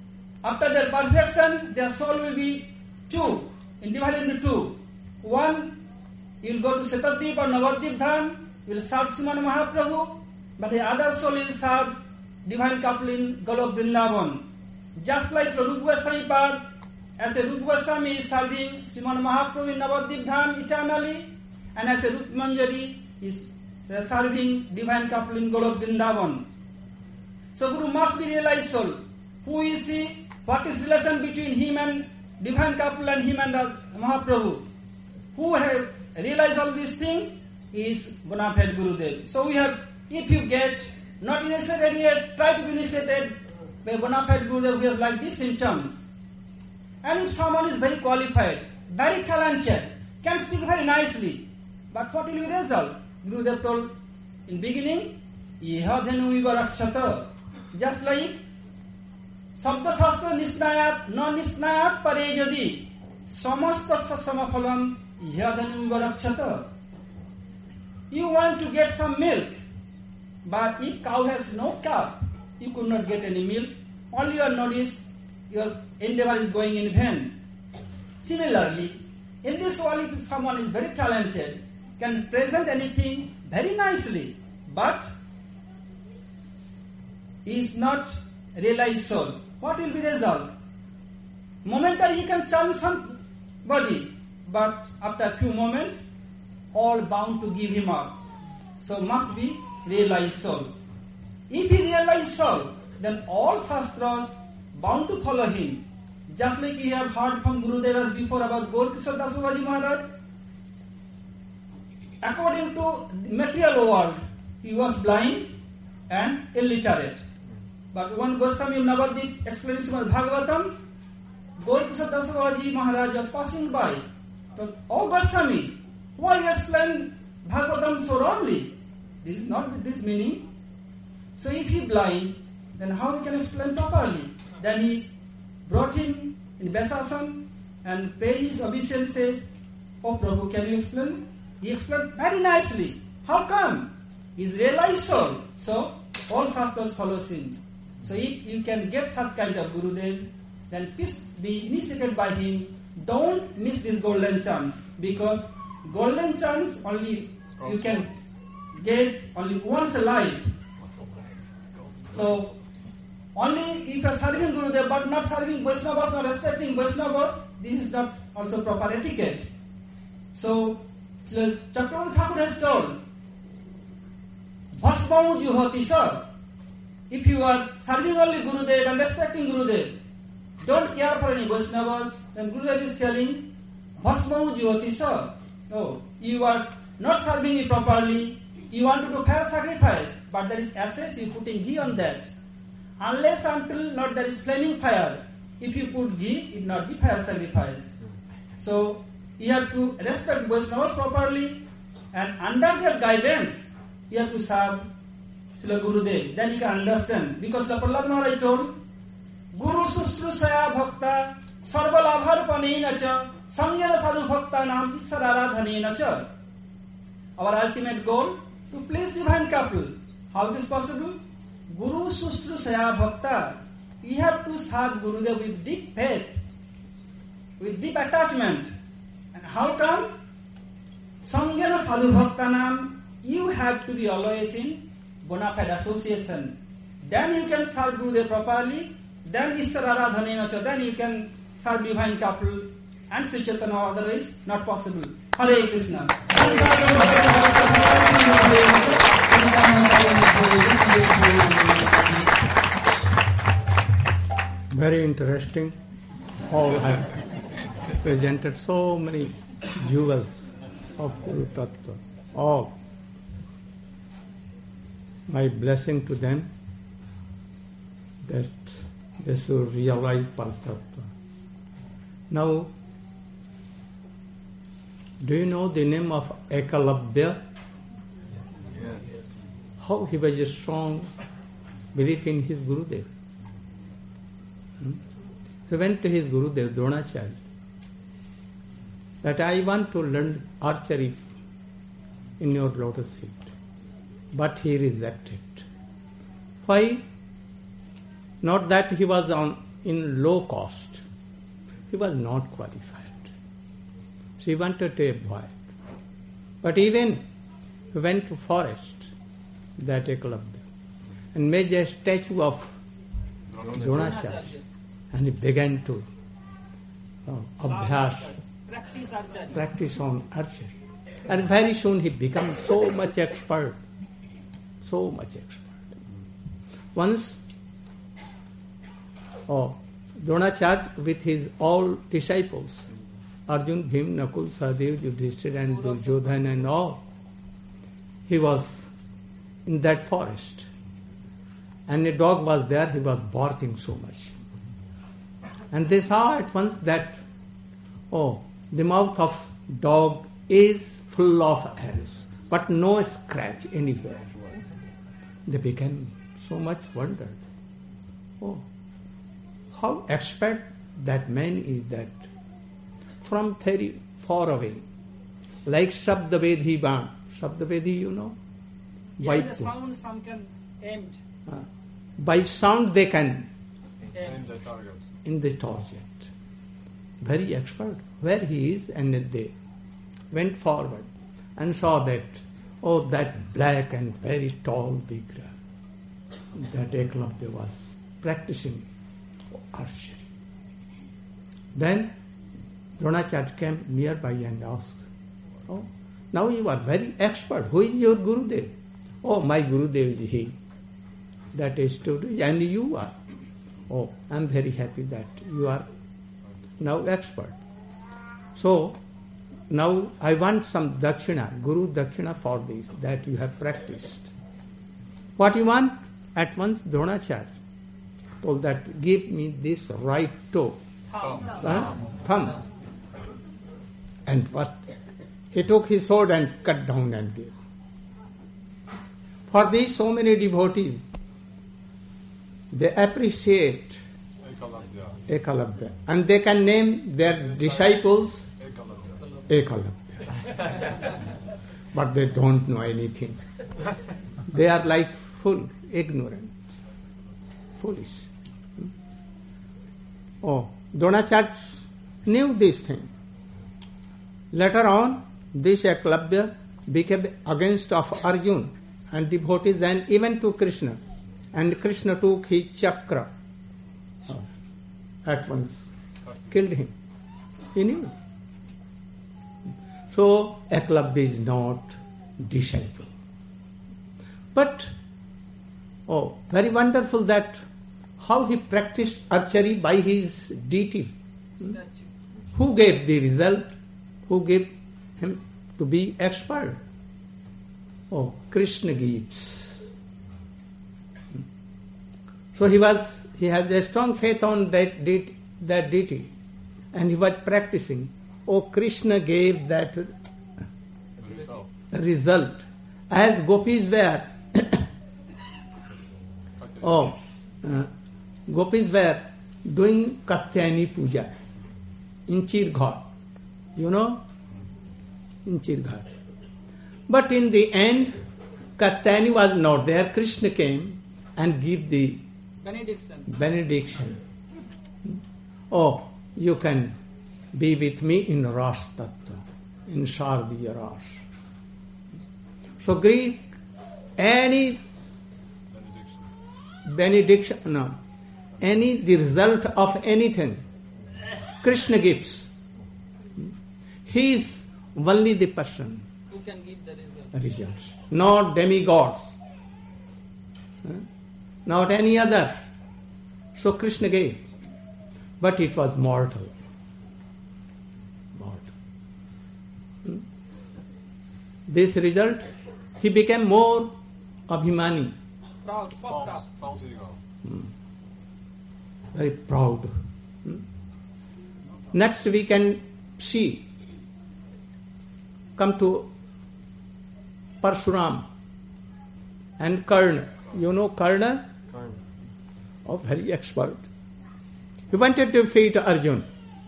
After their perfection, their soul will be two, divided into two. One, you will go to Setadip or Navadip Dham, you will serve Srimad Mahaprabhu, but the other soul will serve divine couple in Golok Vrindavan. Just like Rupa Goswami Pad, as a Rupa Goswami is serving Srimad Mahaprabhu in Navadip Dham eternally, and as a Rupa Manjari is serving divine couple in Golok Vrindavan. So Guru must be realized soul. Who is he? What is relation between him and divine couple and him and Mahaprabhu? Who have realized all these things is bona fide Gurudev. So we have, if you get not initiated yet, try to be initiated by bona fide Gurudev who has like these symptoms. And if someone is very qualified, very talented, can speak very nicely, but what will be the result? Gurudev told in beginning, Ihadhenu Vivarakshata. Just like Sabda Shastra Nisnayat, non-Nisnayat Pare Jadi, Samastasya Samaphalam, Ihadhenu Vivarakshata. You want to get some milk, but if cow has no calf, you could not get any milk. All your notice, your endeavor is going in vain. Similarly, in this world, if someone is very talented, can present anything very nicely, but is not realized soul, what will be the result? Momentary he can charm somebody, but after a few moments, all bound to give him up. So must be realized soul. If he realized soul, then all shastras bound to follow him. Just like you have heard from Gurudevas before about Gaurkishore Das Babaji Maharaj. According to the material world, he was blind and illiterate. But when Goswami Navadip explained Srimad Bhagavatam, Gaurkishore Das Babaji Maharaj was passing by. But, oh Goswami, why you explain Bhagavatam so wrongly? This is not this meaning. So if he blind, then how he can explain properly? Then he brought him in Besasam and paid his obeisances. Oh Prabhu, can you explain? He explained very nicely. How come? He is realized soul. So all shastras follows him. So if you can get such kind of Gurudev, then please be initiated by him. Don't miss this golden chance, because golden chance only you can get only once a life. So only if you are serving Gurudev but not serving Vaishnavas, not respecting Vaishnavas, this is not also proper etiquette. So Chakravarti Thakur has told, Bhasmau juhati sir. If you are serving only Gurudev and respecting Gurudev, don't care for any Vaishnavas, then Gurudev is telling, Bhasmau juhati sir. No, you are not serving me properly, you want to do fire sacrifice, but there is ashes, you putting ghee on that. Unless until not there is flaming fire, if you put ghee, it will not be fire sacrifice. So, you have to respect Vaishnavas properly, and under their guidance, you have to serve Srila Gurudev. Then you can understand. Because the Prahlad Maharaj told, Guru Sushrusaya Bhakta Sarvalabharpanena cha Samyana Sadhu Bhakta Nam Isvararadhanena cha. Our ultimate goal, to please divine couple. How it is possible? Guru Sushrusaya Bhakta. You have to serve Gurudev with deep faith, with deep attachment. And how come? Samyana Sadhu Bhakta Nam. You have to be always in bona fide association. Then you can serve Gurudev properly. Then Ishvararadhanena cha. Then you can serve divine couple and Sri Chaitanya. Otherwise, not possible. Hare Krishna. Very interesting. All have presented so many jewels of Guru Tattva. All. My blessing to them that they should realize Paratattva. Now, do you know the name of Ekalavya? How he was a strong belief in his Gurudev. He went to his Gurudev, Dronacharya, that I want to learn archery in your lotus feet. But he rejected. Why? Not that he was in low cost. He was not qualified. So he wanted to avoid. But even he went to forest, that Eklavya, and made a statue of Dronacharya. And he began to practice on archery. And very soon he became so much expert. Once, Dronacharya with his all disciples, Arjun, Bhim, Nakul, Sahadev, Yudhishthira and Duryodhana and all, he was in that forest. And a dog was there, he was barking so much. And they saw at once that, the mouth of dog is full of arrows, but no scratch anywhere. They became so much wondered. How expert that man is that. From very far away, like Shabdavedhi Ban. Shabdavedhi, you know? Yeah, the sound some can aim. By sound they can In the target. in the target. Very expert. Where he is, and they went forward and saw that, that black and very tall Vigra, that Eklavya was practicing archery. Then Dronacharya came nearby and asked, now you are very expert. Who is your Gurudev? My Gurudev is he. That is true. And you are. I am very happy that you are now expert. So, now I want some dakshina, Guru dakshina for this, that you have practiced. What you want? At once Dronacharya told that, give me this right toe. Thumb. And what? He took his sword and cut down and gave. For these so many devotees, they appreciate Eklavya. And they can name their disciples Eklavya. But they don't know anything. They are like full, ignorant, foolish. Dronacharya knew this thing. Later on, this Eklavya became against of Arjun and devotees and even to Krishna. And Krishna took his chakra. At once killed him. He knew. So Eklavya is not disciple. But, very wonderful that how he practiced archery by his deity. Who gave the result? Who gave him to be expert? Krishna gives. So he has a strong faith on that deity, and he was practicing. Krishna gave that result. As gopis were, gopis were doing Katyayani Puja in Chirghat. You know? In Chirghat. But in the end, Katyayani was not there. Krishna came and gave the benediction. You can be with me in Ras Tattva, in Shardiya Ras. So Greek, any benediction, the result of anything, Krishna gives. He is only the person who can give the results, not demigods, not any other. So Krishna gave, but it was mortal. This result, he became more abhimani. Proud. False ego. Very proud. Next we can see, come to Parshuram and Karna. You know Karna? Very expert. He wanted to defeat Arjun.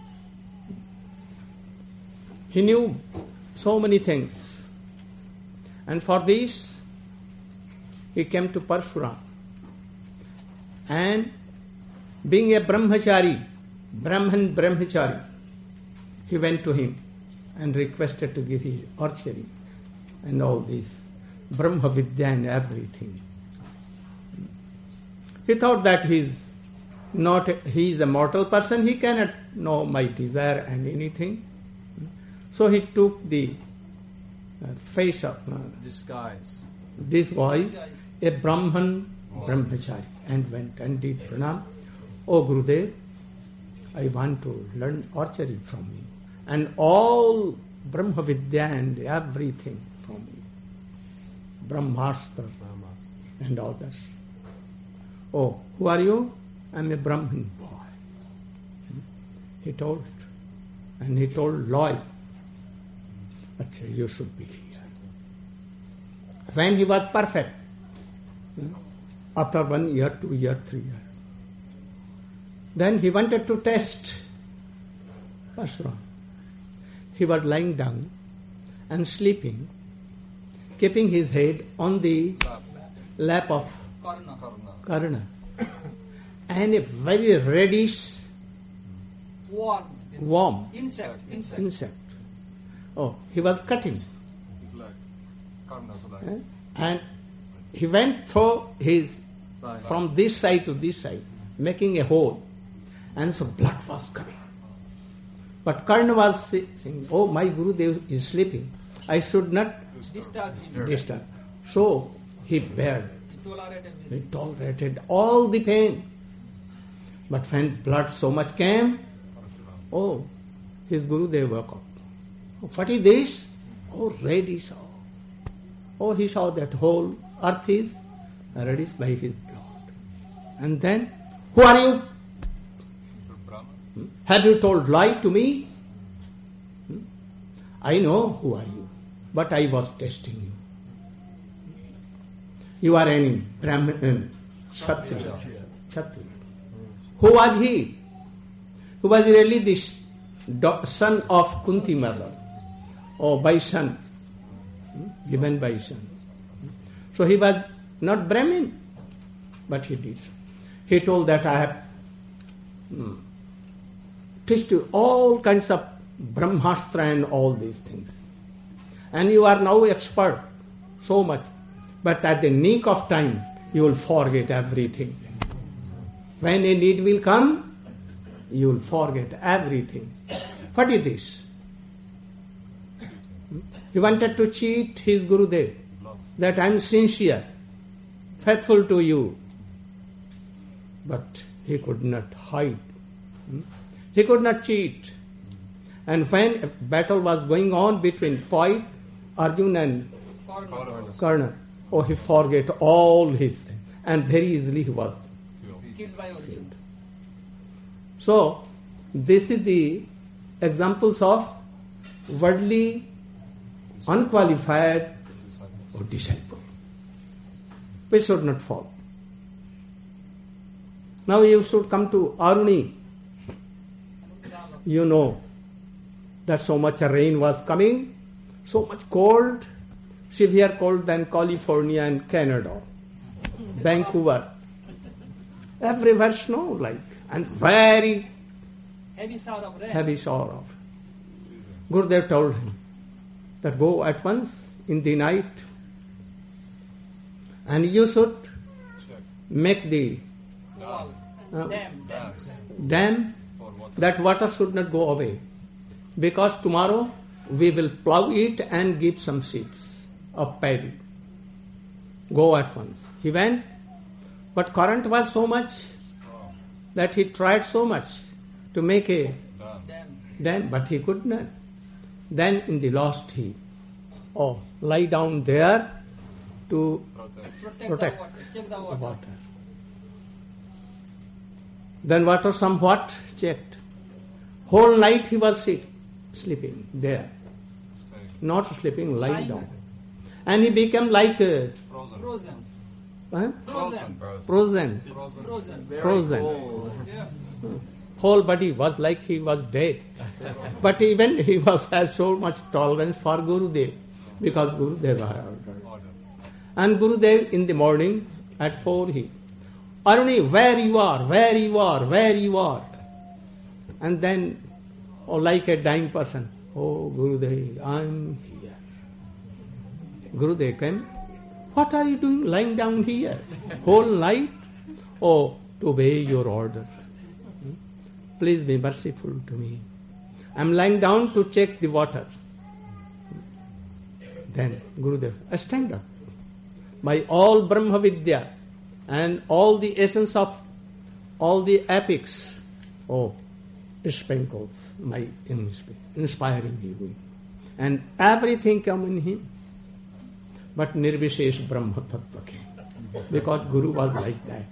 He knew so many things. And for this, he came to Parshuram. And being a brahmachari, brahmachari, he went to him and requested to give his archery and all this, Brahma Vidya and everything. He thought that he is a mortal person, he cannot know my desire and anything. So he took the face of Disguise. this was a Brahman brahmachari and went and did pranam. Oh Gurudev, I want to learn archery from you and all Brahma Vidya and everything from you. Brahmastra and others. Oh, who are you? I am a Brahmin boy. He told, and he told Lloyd, you should be here. When he was perfect, after 1 year, 2 years, 3 years, then he wanted to test Parsuram. He was lying down and sleeping, keeping his head on the lap of Karna, and a very reddish worm, insect. Oh, he was cutting. And he went through from this side to this side, making a hole, and so blood was coming. But Karna was saying, oh, my Gurudev is sleeping, I should not disturb. So he bared, he tolerated all the pain. But when blood so much came, oh, his Gurudev woke up. Oh, what is this? Oh, red he saw. Oh, he saw that whole earth is reddish by his blood. And then, who are you? Have you told lie to me? I know who are you, but I was testing you. You are any Brahmin, Kshatriya. Who was he? Who was really the son of Kunti mother, or by son, given by son. So he was not Brahmin, but he did. He told that I have teach you all kinds of Brahmastra and all these things. And you are now expert so much. But at the nick of time, you will forget everything. When a need will come, you will forget everything. What is this? He wanted to cheat his Gurudev, that I am sincere, faithful to you. But he could not hide. He could not cheat. And when a battle was going on between fight, Arjuna and Karna, oh, he forget all his things. And very easily he was Killed by Arjuna. So, this is the examples of worldly, unqualified or disciple. We should not fall. Now you should come to Aruni. You know that so much rain was coming, so much cold, severe cold than California and Canada, Vancouver. Everywhere snow like, and very Heavy shower of rain. heavy shower of. Gurudev told him that go at once in the night and you should make the dam, that water should not go away, because tomorrow we will plow it and give some seeds of paddy. Go at once. He went, but current was so much that he tried so much to make a dam, but he could not. Then in the last he lie down there to protect the water. Check the the water. water. Then water somewhat checked. Whole night he was sleeping there. Not sleeping, lying down. And he became like Frozen. frozen. Whole body was like he was dead. But even he has so much tolerance for Gurudev, because Gurudev had ordered. And Gurudev in the morning at 4 he Aruni, where you are, where you are, where you are. And then, like a dying person, oh Gurudev, I am here. Gurudev came, what are you doing lying down here? Whole night? Oh, to obey your order. Please be merciful to me. I am lying down to check the water. Then Gurudev, stand up. By all Brahma Vidya and all the essence of all the epics, sprinkles my inspiring you. And everything come in him. But Nirvishesh Brahma Tattva came. Because Guru was like that.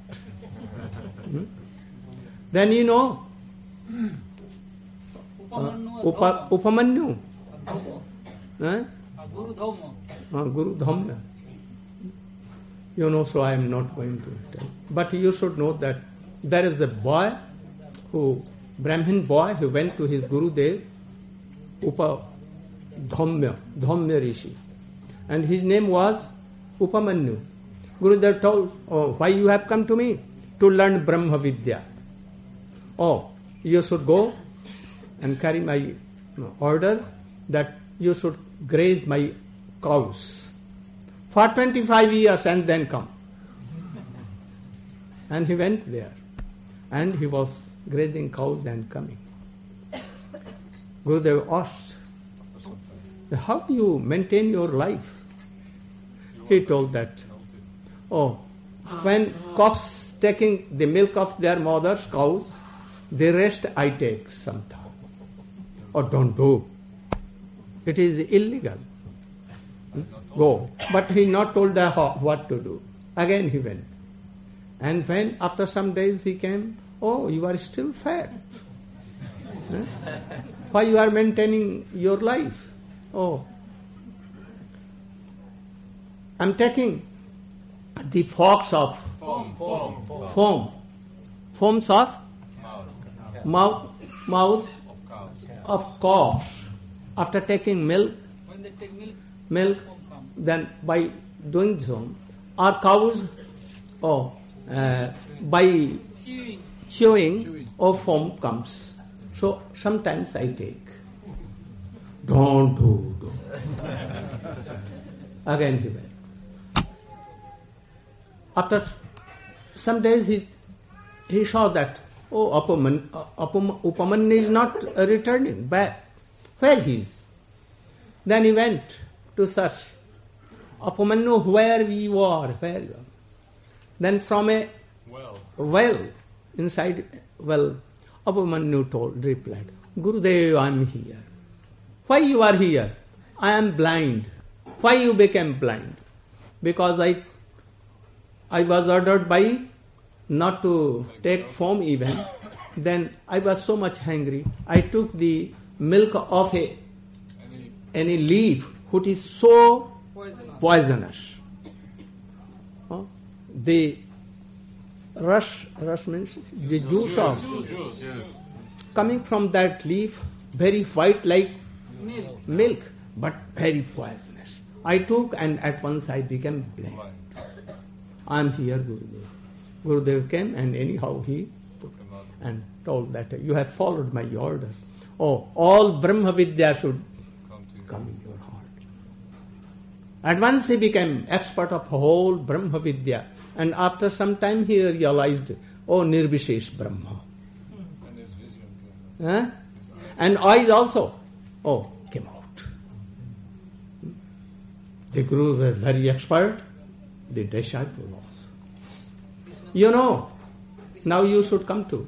Then you know, Upamanyu. Guru Dhamma. You know, so I am not going to tell. But you should know that there is a boy Brahmin boy who went to his Gurudev, Dhamma Rishi. And his name was Upamanyu. Gurudev told, why you have come to me? To learn Brahma Vidya. You should go and carry my order that you should graze my cows for 25 years and then come. And he went there. And he was grazing cows and coming. Gurudev asked, how do you maintain your life? He told that, when calves taking the milk of their mothers, cows, the rest I take sometime. Don't do. It is illegal. Go. But he not told what to do. Again he went. And when after some days he came, you are still fat. Why you are maintaining your life? I'm taking the forks of foams of mouth of cows. After taking milk, When they take milk, then by doing so, our cows, by chewing, foam comes. So sometimes I take. Don't do. Again he went. After some days he saw that, Upaman is not returning back. Where he is? Then he went to search. Upamanyu, where you are, where you are. Then from a well, inside well, Upamanyu replied, Gurudev, I am here. Why you are here? I am blind. Why you became blind? Because I was ordered by not to take foam even. Then I was so much hungry. I took the milk of any leaf which is so poisonous. The rush means the juice of coming from that leaf, very white like milk, but very poisonous. I took and at once I became blind. I am here, Gurudev. Gurudev came and anyhow he took and told that you have followed my order. All Brahma Vidya should come in your heart. At once he became expert of whole Brahma Vidya. And after some time he realized, Nirvishesh Brahma. And his vision came. And eyes also, came out. The Guru was very expert, the disciple also. You know, now you should come to.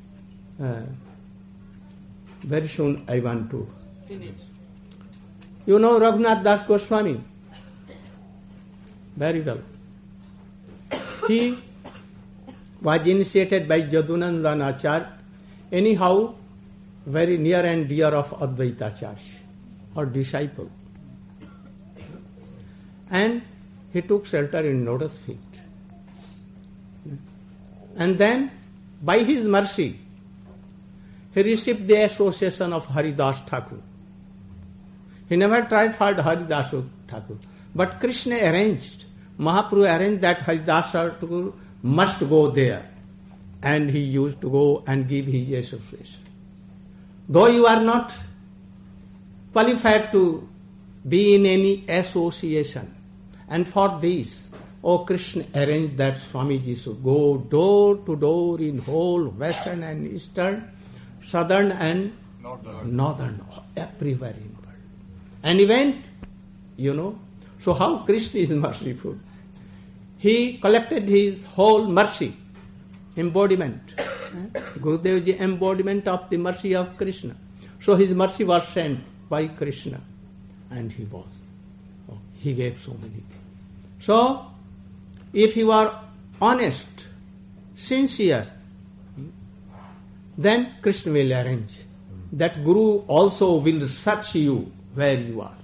Very soon I want to finish. You know Raghunath Das Goswami? Very well. He was initiated by Yadunandan Acharya, anyhow very near and dear of Advaita Acharya, or disciple. And he took shelter in Lotus feet. And then, by his mercy, he received the association of Haridas Thakur. He never tried for Haridas Thakur. But Krishna arranged, Mahaprabhu arranged that Haridas Thakur must go there. And he used to go and give his association. Though you are not qualified to be in any association, and for this, Krishna arranged that Swamiji should go door to door in whole western and eastern, southern and northern, everywhere in the world. And he went, So how Krishna is merciful? He collected his whole mercy, embodiment. Gurudev ji embodiment of the mercy of Krishna. So his mercy was sent by Krishna. And he gave so many things. So, if you are honest, sincere, then Krishna will arrange. That Guru also will search you where you are.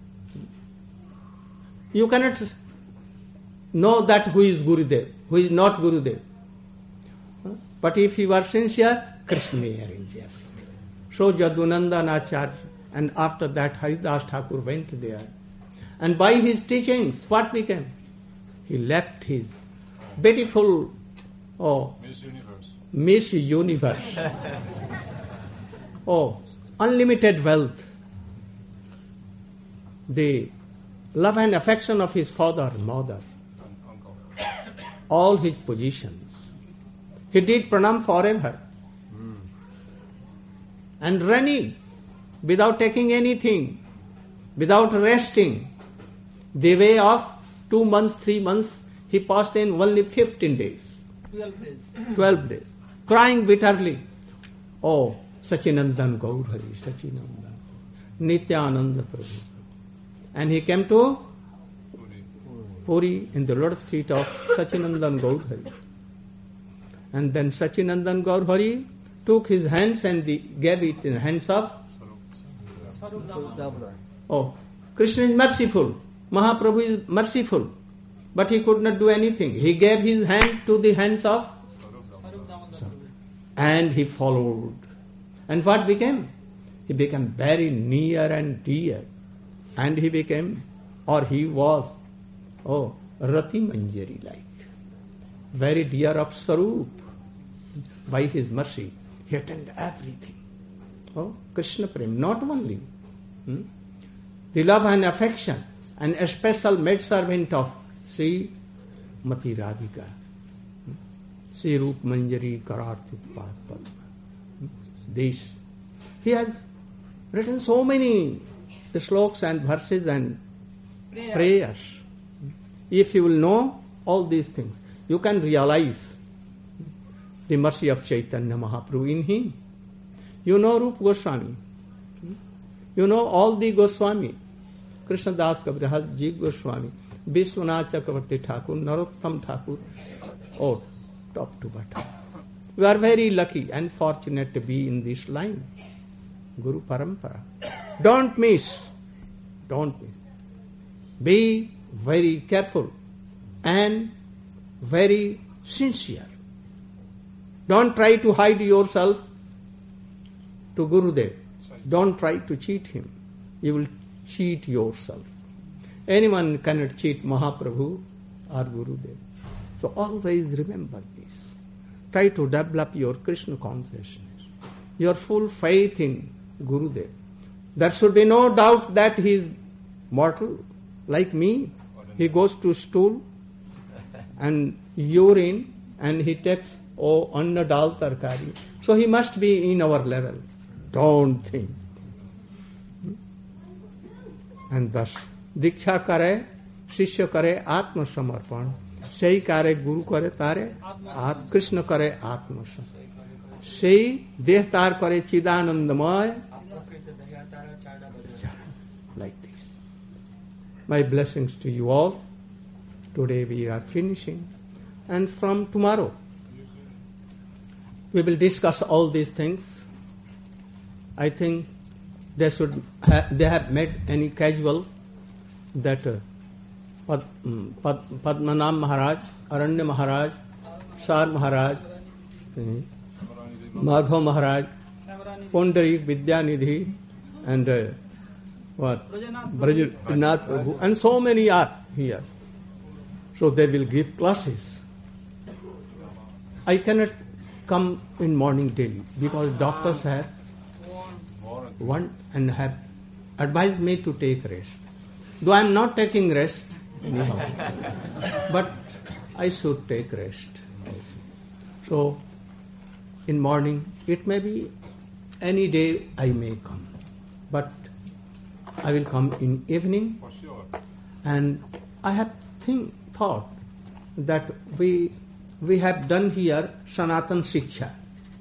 You cannot know that who is Gurudev, who is not Gurudev. But if you are sincere, Krishna may arrange everything. So Jadunandan Acharya, and after that Haridas Thakur went there. And by his teachings, what became? He left his beautiful Miss Universe. Unlimited wealth. The love and affection of his father, mother. All his positions. He did pranam forever. And running, without taking anything, without resting. The way of 2 months, 3 months, he passed in only 15 days. 12 days. Crying bitterly. Sachinandan Gaurhari, Sachinandan. Nityananda Prabhu. And he came to Puri in the lotus feet of Sachinandan Gaurhari. And then Sachinandan Gaurhari took his hands and gave it in the hands of Krishna is merciful. Mahaprabhu is merciful. But he could not do anything. He gave his hand to the hands of and he followed. And what became? He became very near and dear. And he became, or he was, Rati Manjari like. Very dear of Sarup. By his mercy, he attained everything. Krishna Prem, not only. The love and affection and a special maidservant of Sri Mati Radhika. Sri Rup Manjari Karartit Padma. This. He has written so many sloks and verses and prayers. If you will know all these things, you can realize the mercy of Chaitanya Mahaprabhu in him. You know Rupa Goswami. You know all the Goswami. Krishna Das Kaviraj, Jeev Goswami, Vishwanath Chakravarti Thakur, Narottam Thakur, top to bottom. We are very lucky and fortunate to be in this line. Guru Parampara. Don't miss. Be very careful and very sincere. Don't try to hide yourself to Gurudev. Don't try to cheat him. You will cheat yourself. Anyone cannot cheat Mahaprabhu or Gurudev. So always remember this. Try to develop your Krishna consciousness. Your full faith in Gurudev. There should be no doubt that he is mortal, like me. He goes to stool and urine and he takes anna dal tarkari. So he must be in our level. Don't think. And thus, Diksha kare, Shishya kare, Atma Samarpan. Sei kare, Guru kare, tare, Krishna kare, Atma Samarpan. Sei, Dehtar kare, Chidanandamaya. Like this. My blessings to you all. Today we are finishing. And from tomorrow, we will discuss all these things. I think they have made any casual that Padmanam Maharaj, Aranya Maharaj, Sar Maharaj, Madhav Maharaj, Pondarik Vidyanidhi, and Brajanath Prabhu, and so many are here. So they will give classes. I cannot come in morning daily because doctors have one and have advised me to take rest. Though I am not taking rest anyhow, but I should take rest also. So in morning, it may be any day I may come, but I will come in evening. For sure. And I have thought that we have done here Sanatan Shiksha,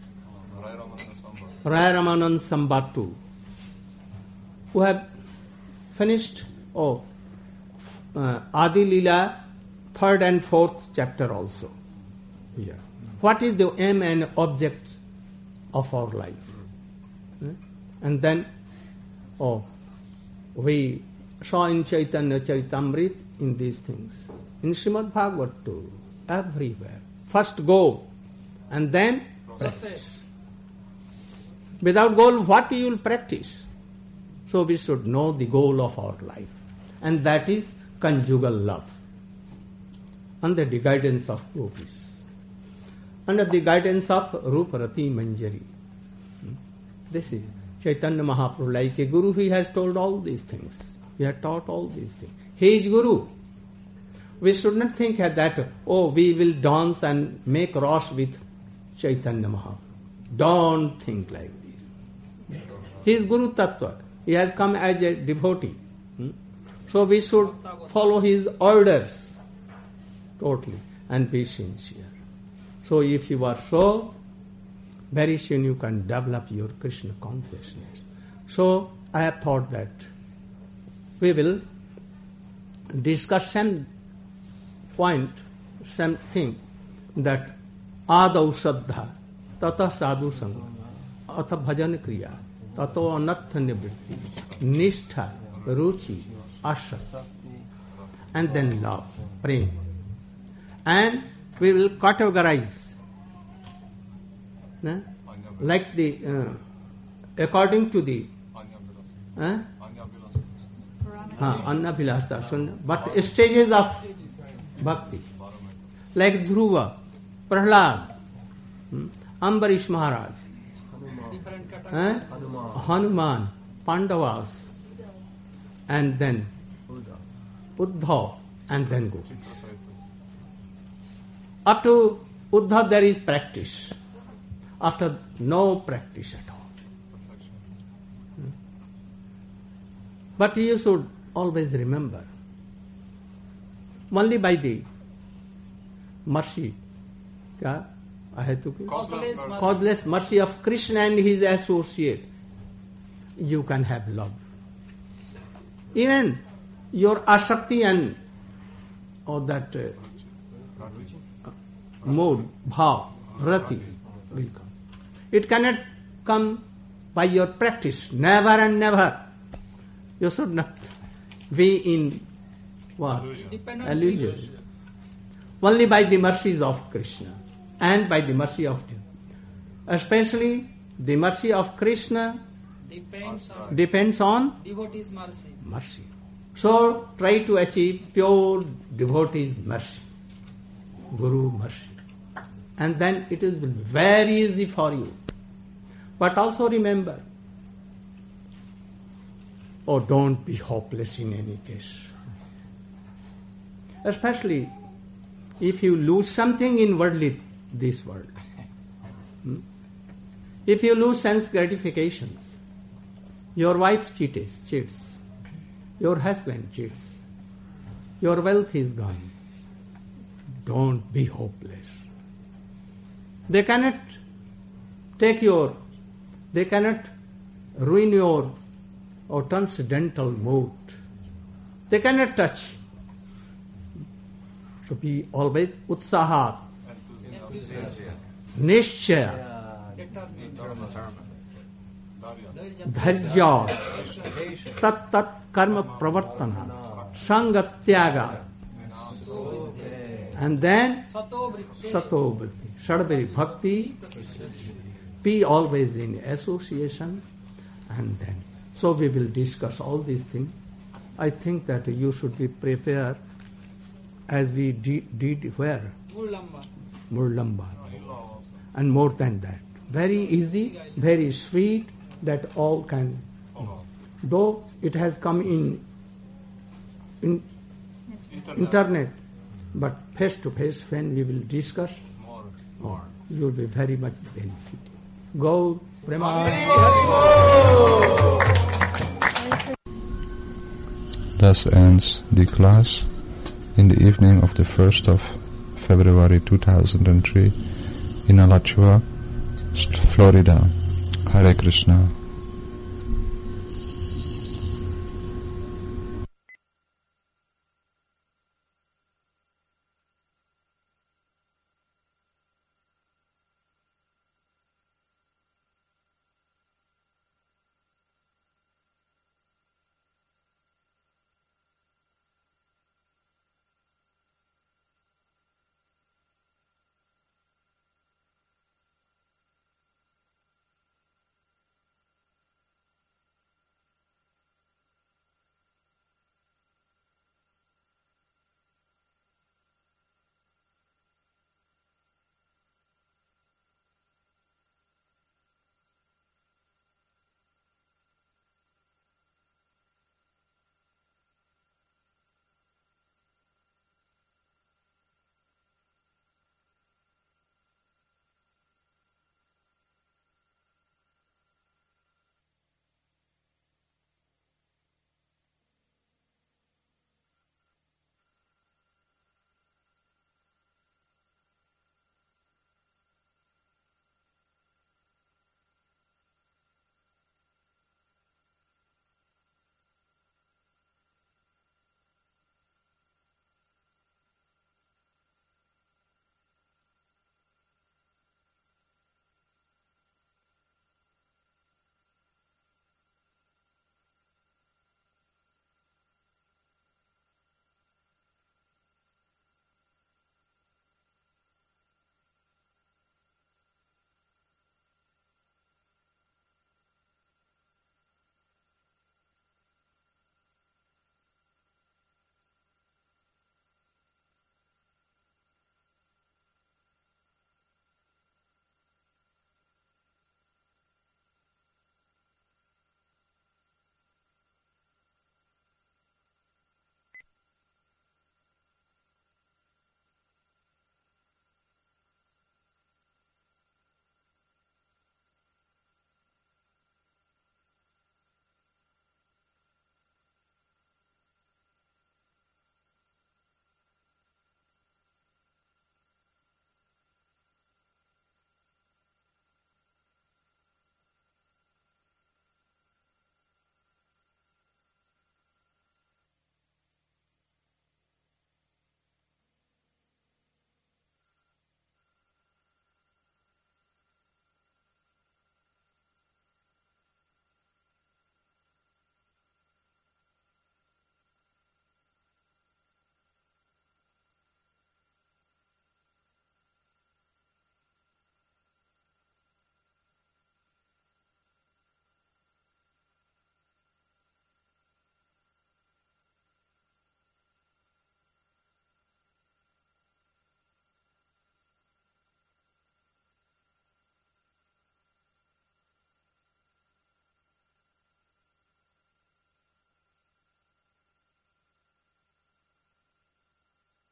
Raya Ramanand Sambatu, who have finished Adi Leela 3rd and 4th chapter also. Yeah. What is the aim and object of our life? And then, we saw in Chaitanya Charitamrita in these things. In Srimad Bhagavat too, everywhere. First goal, and then process. Without goal, what you will practice? So we should know the goal of our life. And that is conjugal love. Under the guidance of gopis. Under the guidance of Ruparati Manjari. This is Chaitanya Mahaprabhu, like a guru, he has told all these things. He has taught all these things. He is guru. We should not think that, we will dance and make Rosh with Chaitanya Mahaprabhu. Don't think like this. He is Guru Tattva. He has come as a devotee. So we should follow his orders totally and be sincere. So if you are so, very soon you can develop your Krishna consciousness. So I have thought that we will discuss some point, something that Adau Saddha, Tata Sadhu Sangha, Atha Bhajan Kriya, Tato Anartha Nivritti, Nishtha, Ruchi, Asha, and then love, prema. And we will categorize, like the, according to the Anya Vilasa, but stages of bhakti, like Dhruva, Prahlad, Ambarish Maharaj, Hanuman, Pandavas, and then Uddhav, and then gopis. Up to Uddhav there is practice. After, no practice at all. But you should always remember, only by the mercy, causeless mercy of Krishna and his associate, you can have love. Even your asakti and that mood, bhav, rati will come. It cannot come by your practice, never and never. You should not be in what? Illusion. Only by the mercies of Krishna and by the mercy of Him. Especially the mercy of Krishna depends on devotee's mercy. So try to achieve pure devotee's mercy, Guru mercy. And then it is very easy for you. But also remember, don't be hopeless in any case. Especially if you lose something in this world. If you lose sense gratifications, your wife cheats, your husband cheats, your wealth is gone. Don't be hopeless. They cannot ruin your transcendental mood. They cannot touch. So be always utsahat, nishchaya, dharya, tat karma pravartana, sangatyaga, and then sato vritti, sadvari bhakti, be always in association, and then. So we will discuss all these things. I think that you should be prepared as we did where? Murlamba. and more than that. Very easy, very sweet, that all can. Though it has come in internet, but face to face when we will discuss, you will be very much benefited. Go, Thus ends the class in the evening of the 1st of February 2003 in Alachua, Florida. Hare Krishna.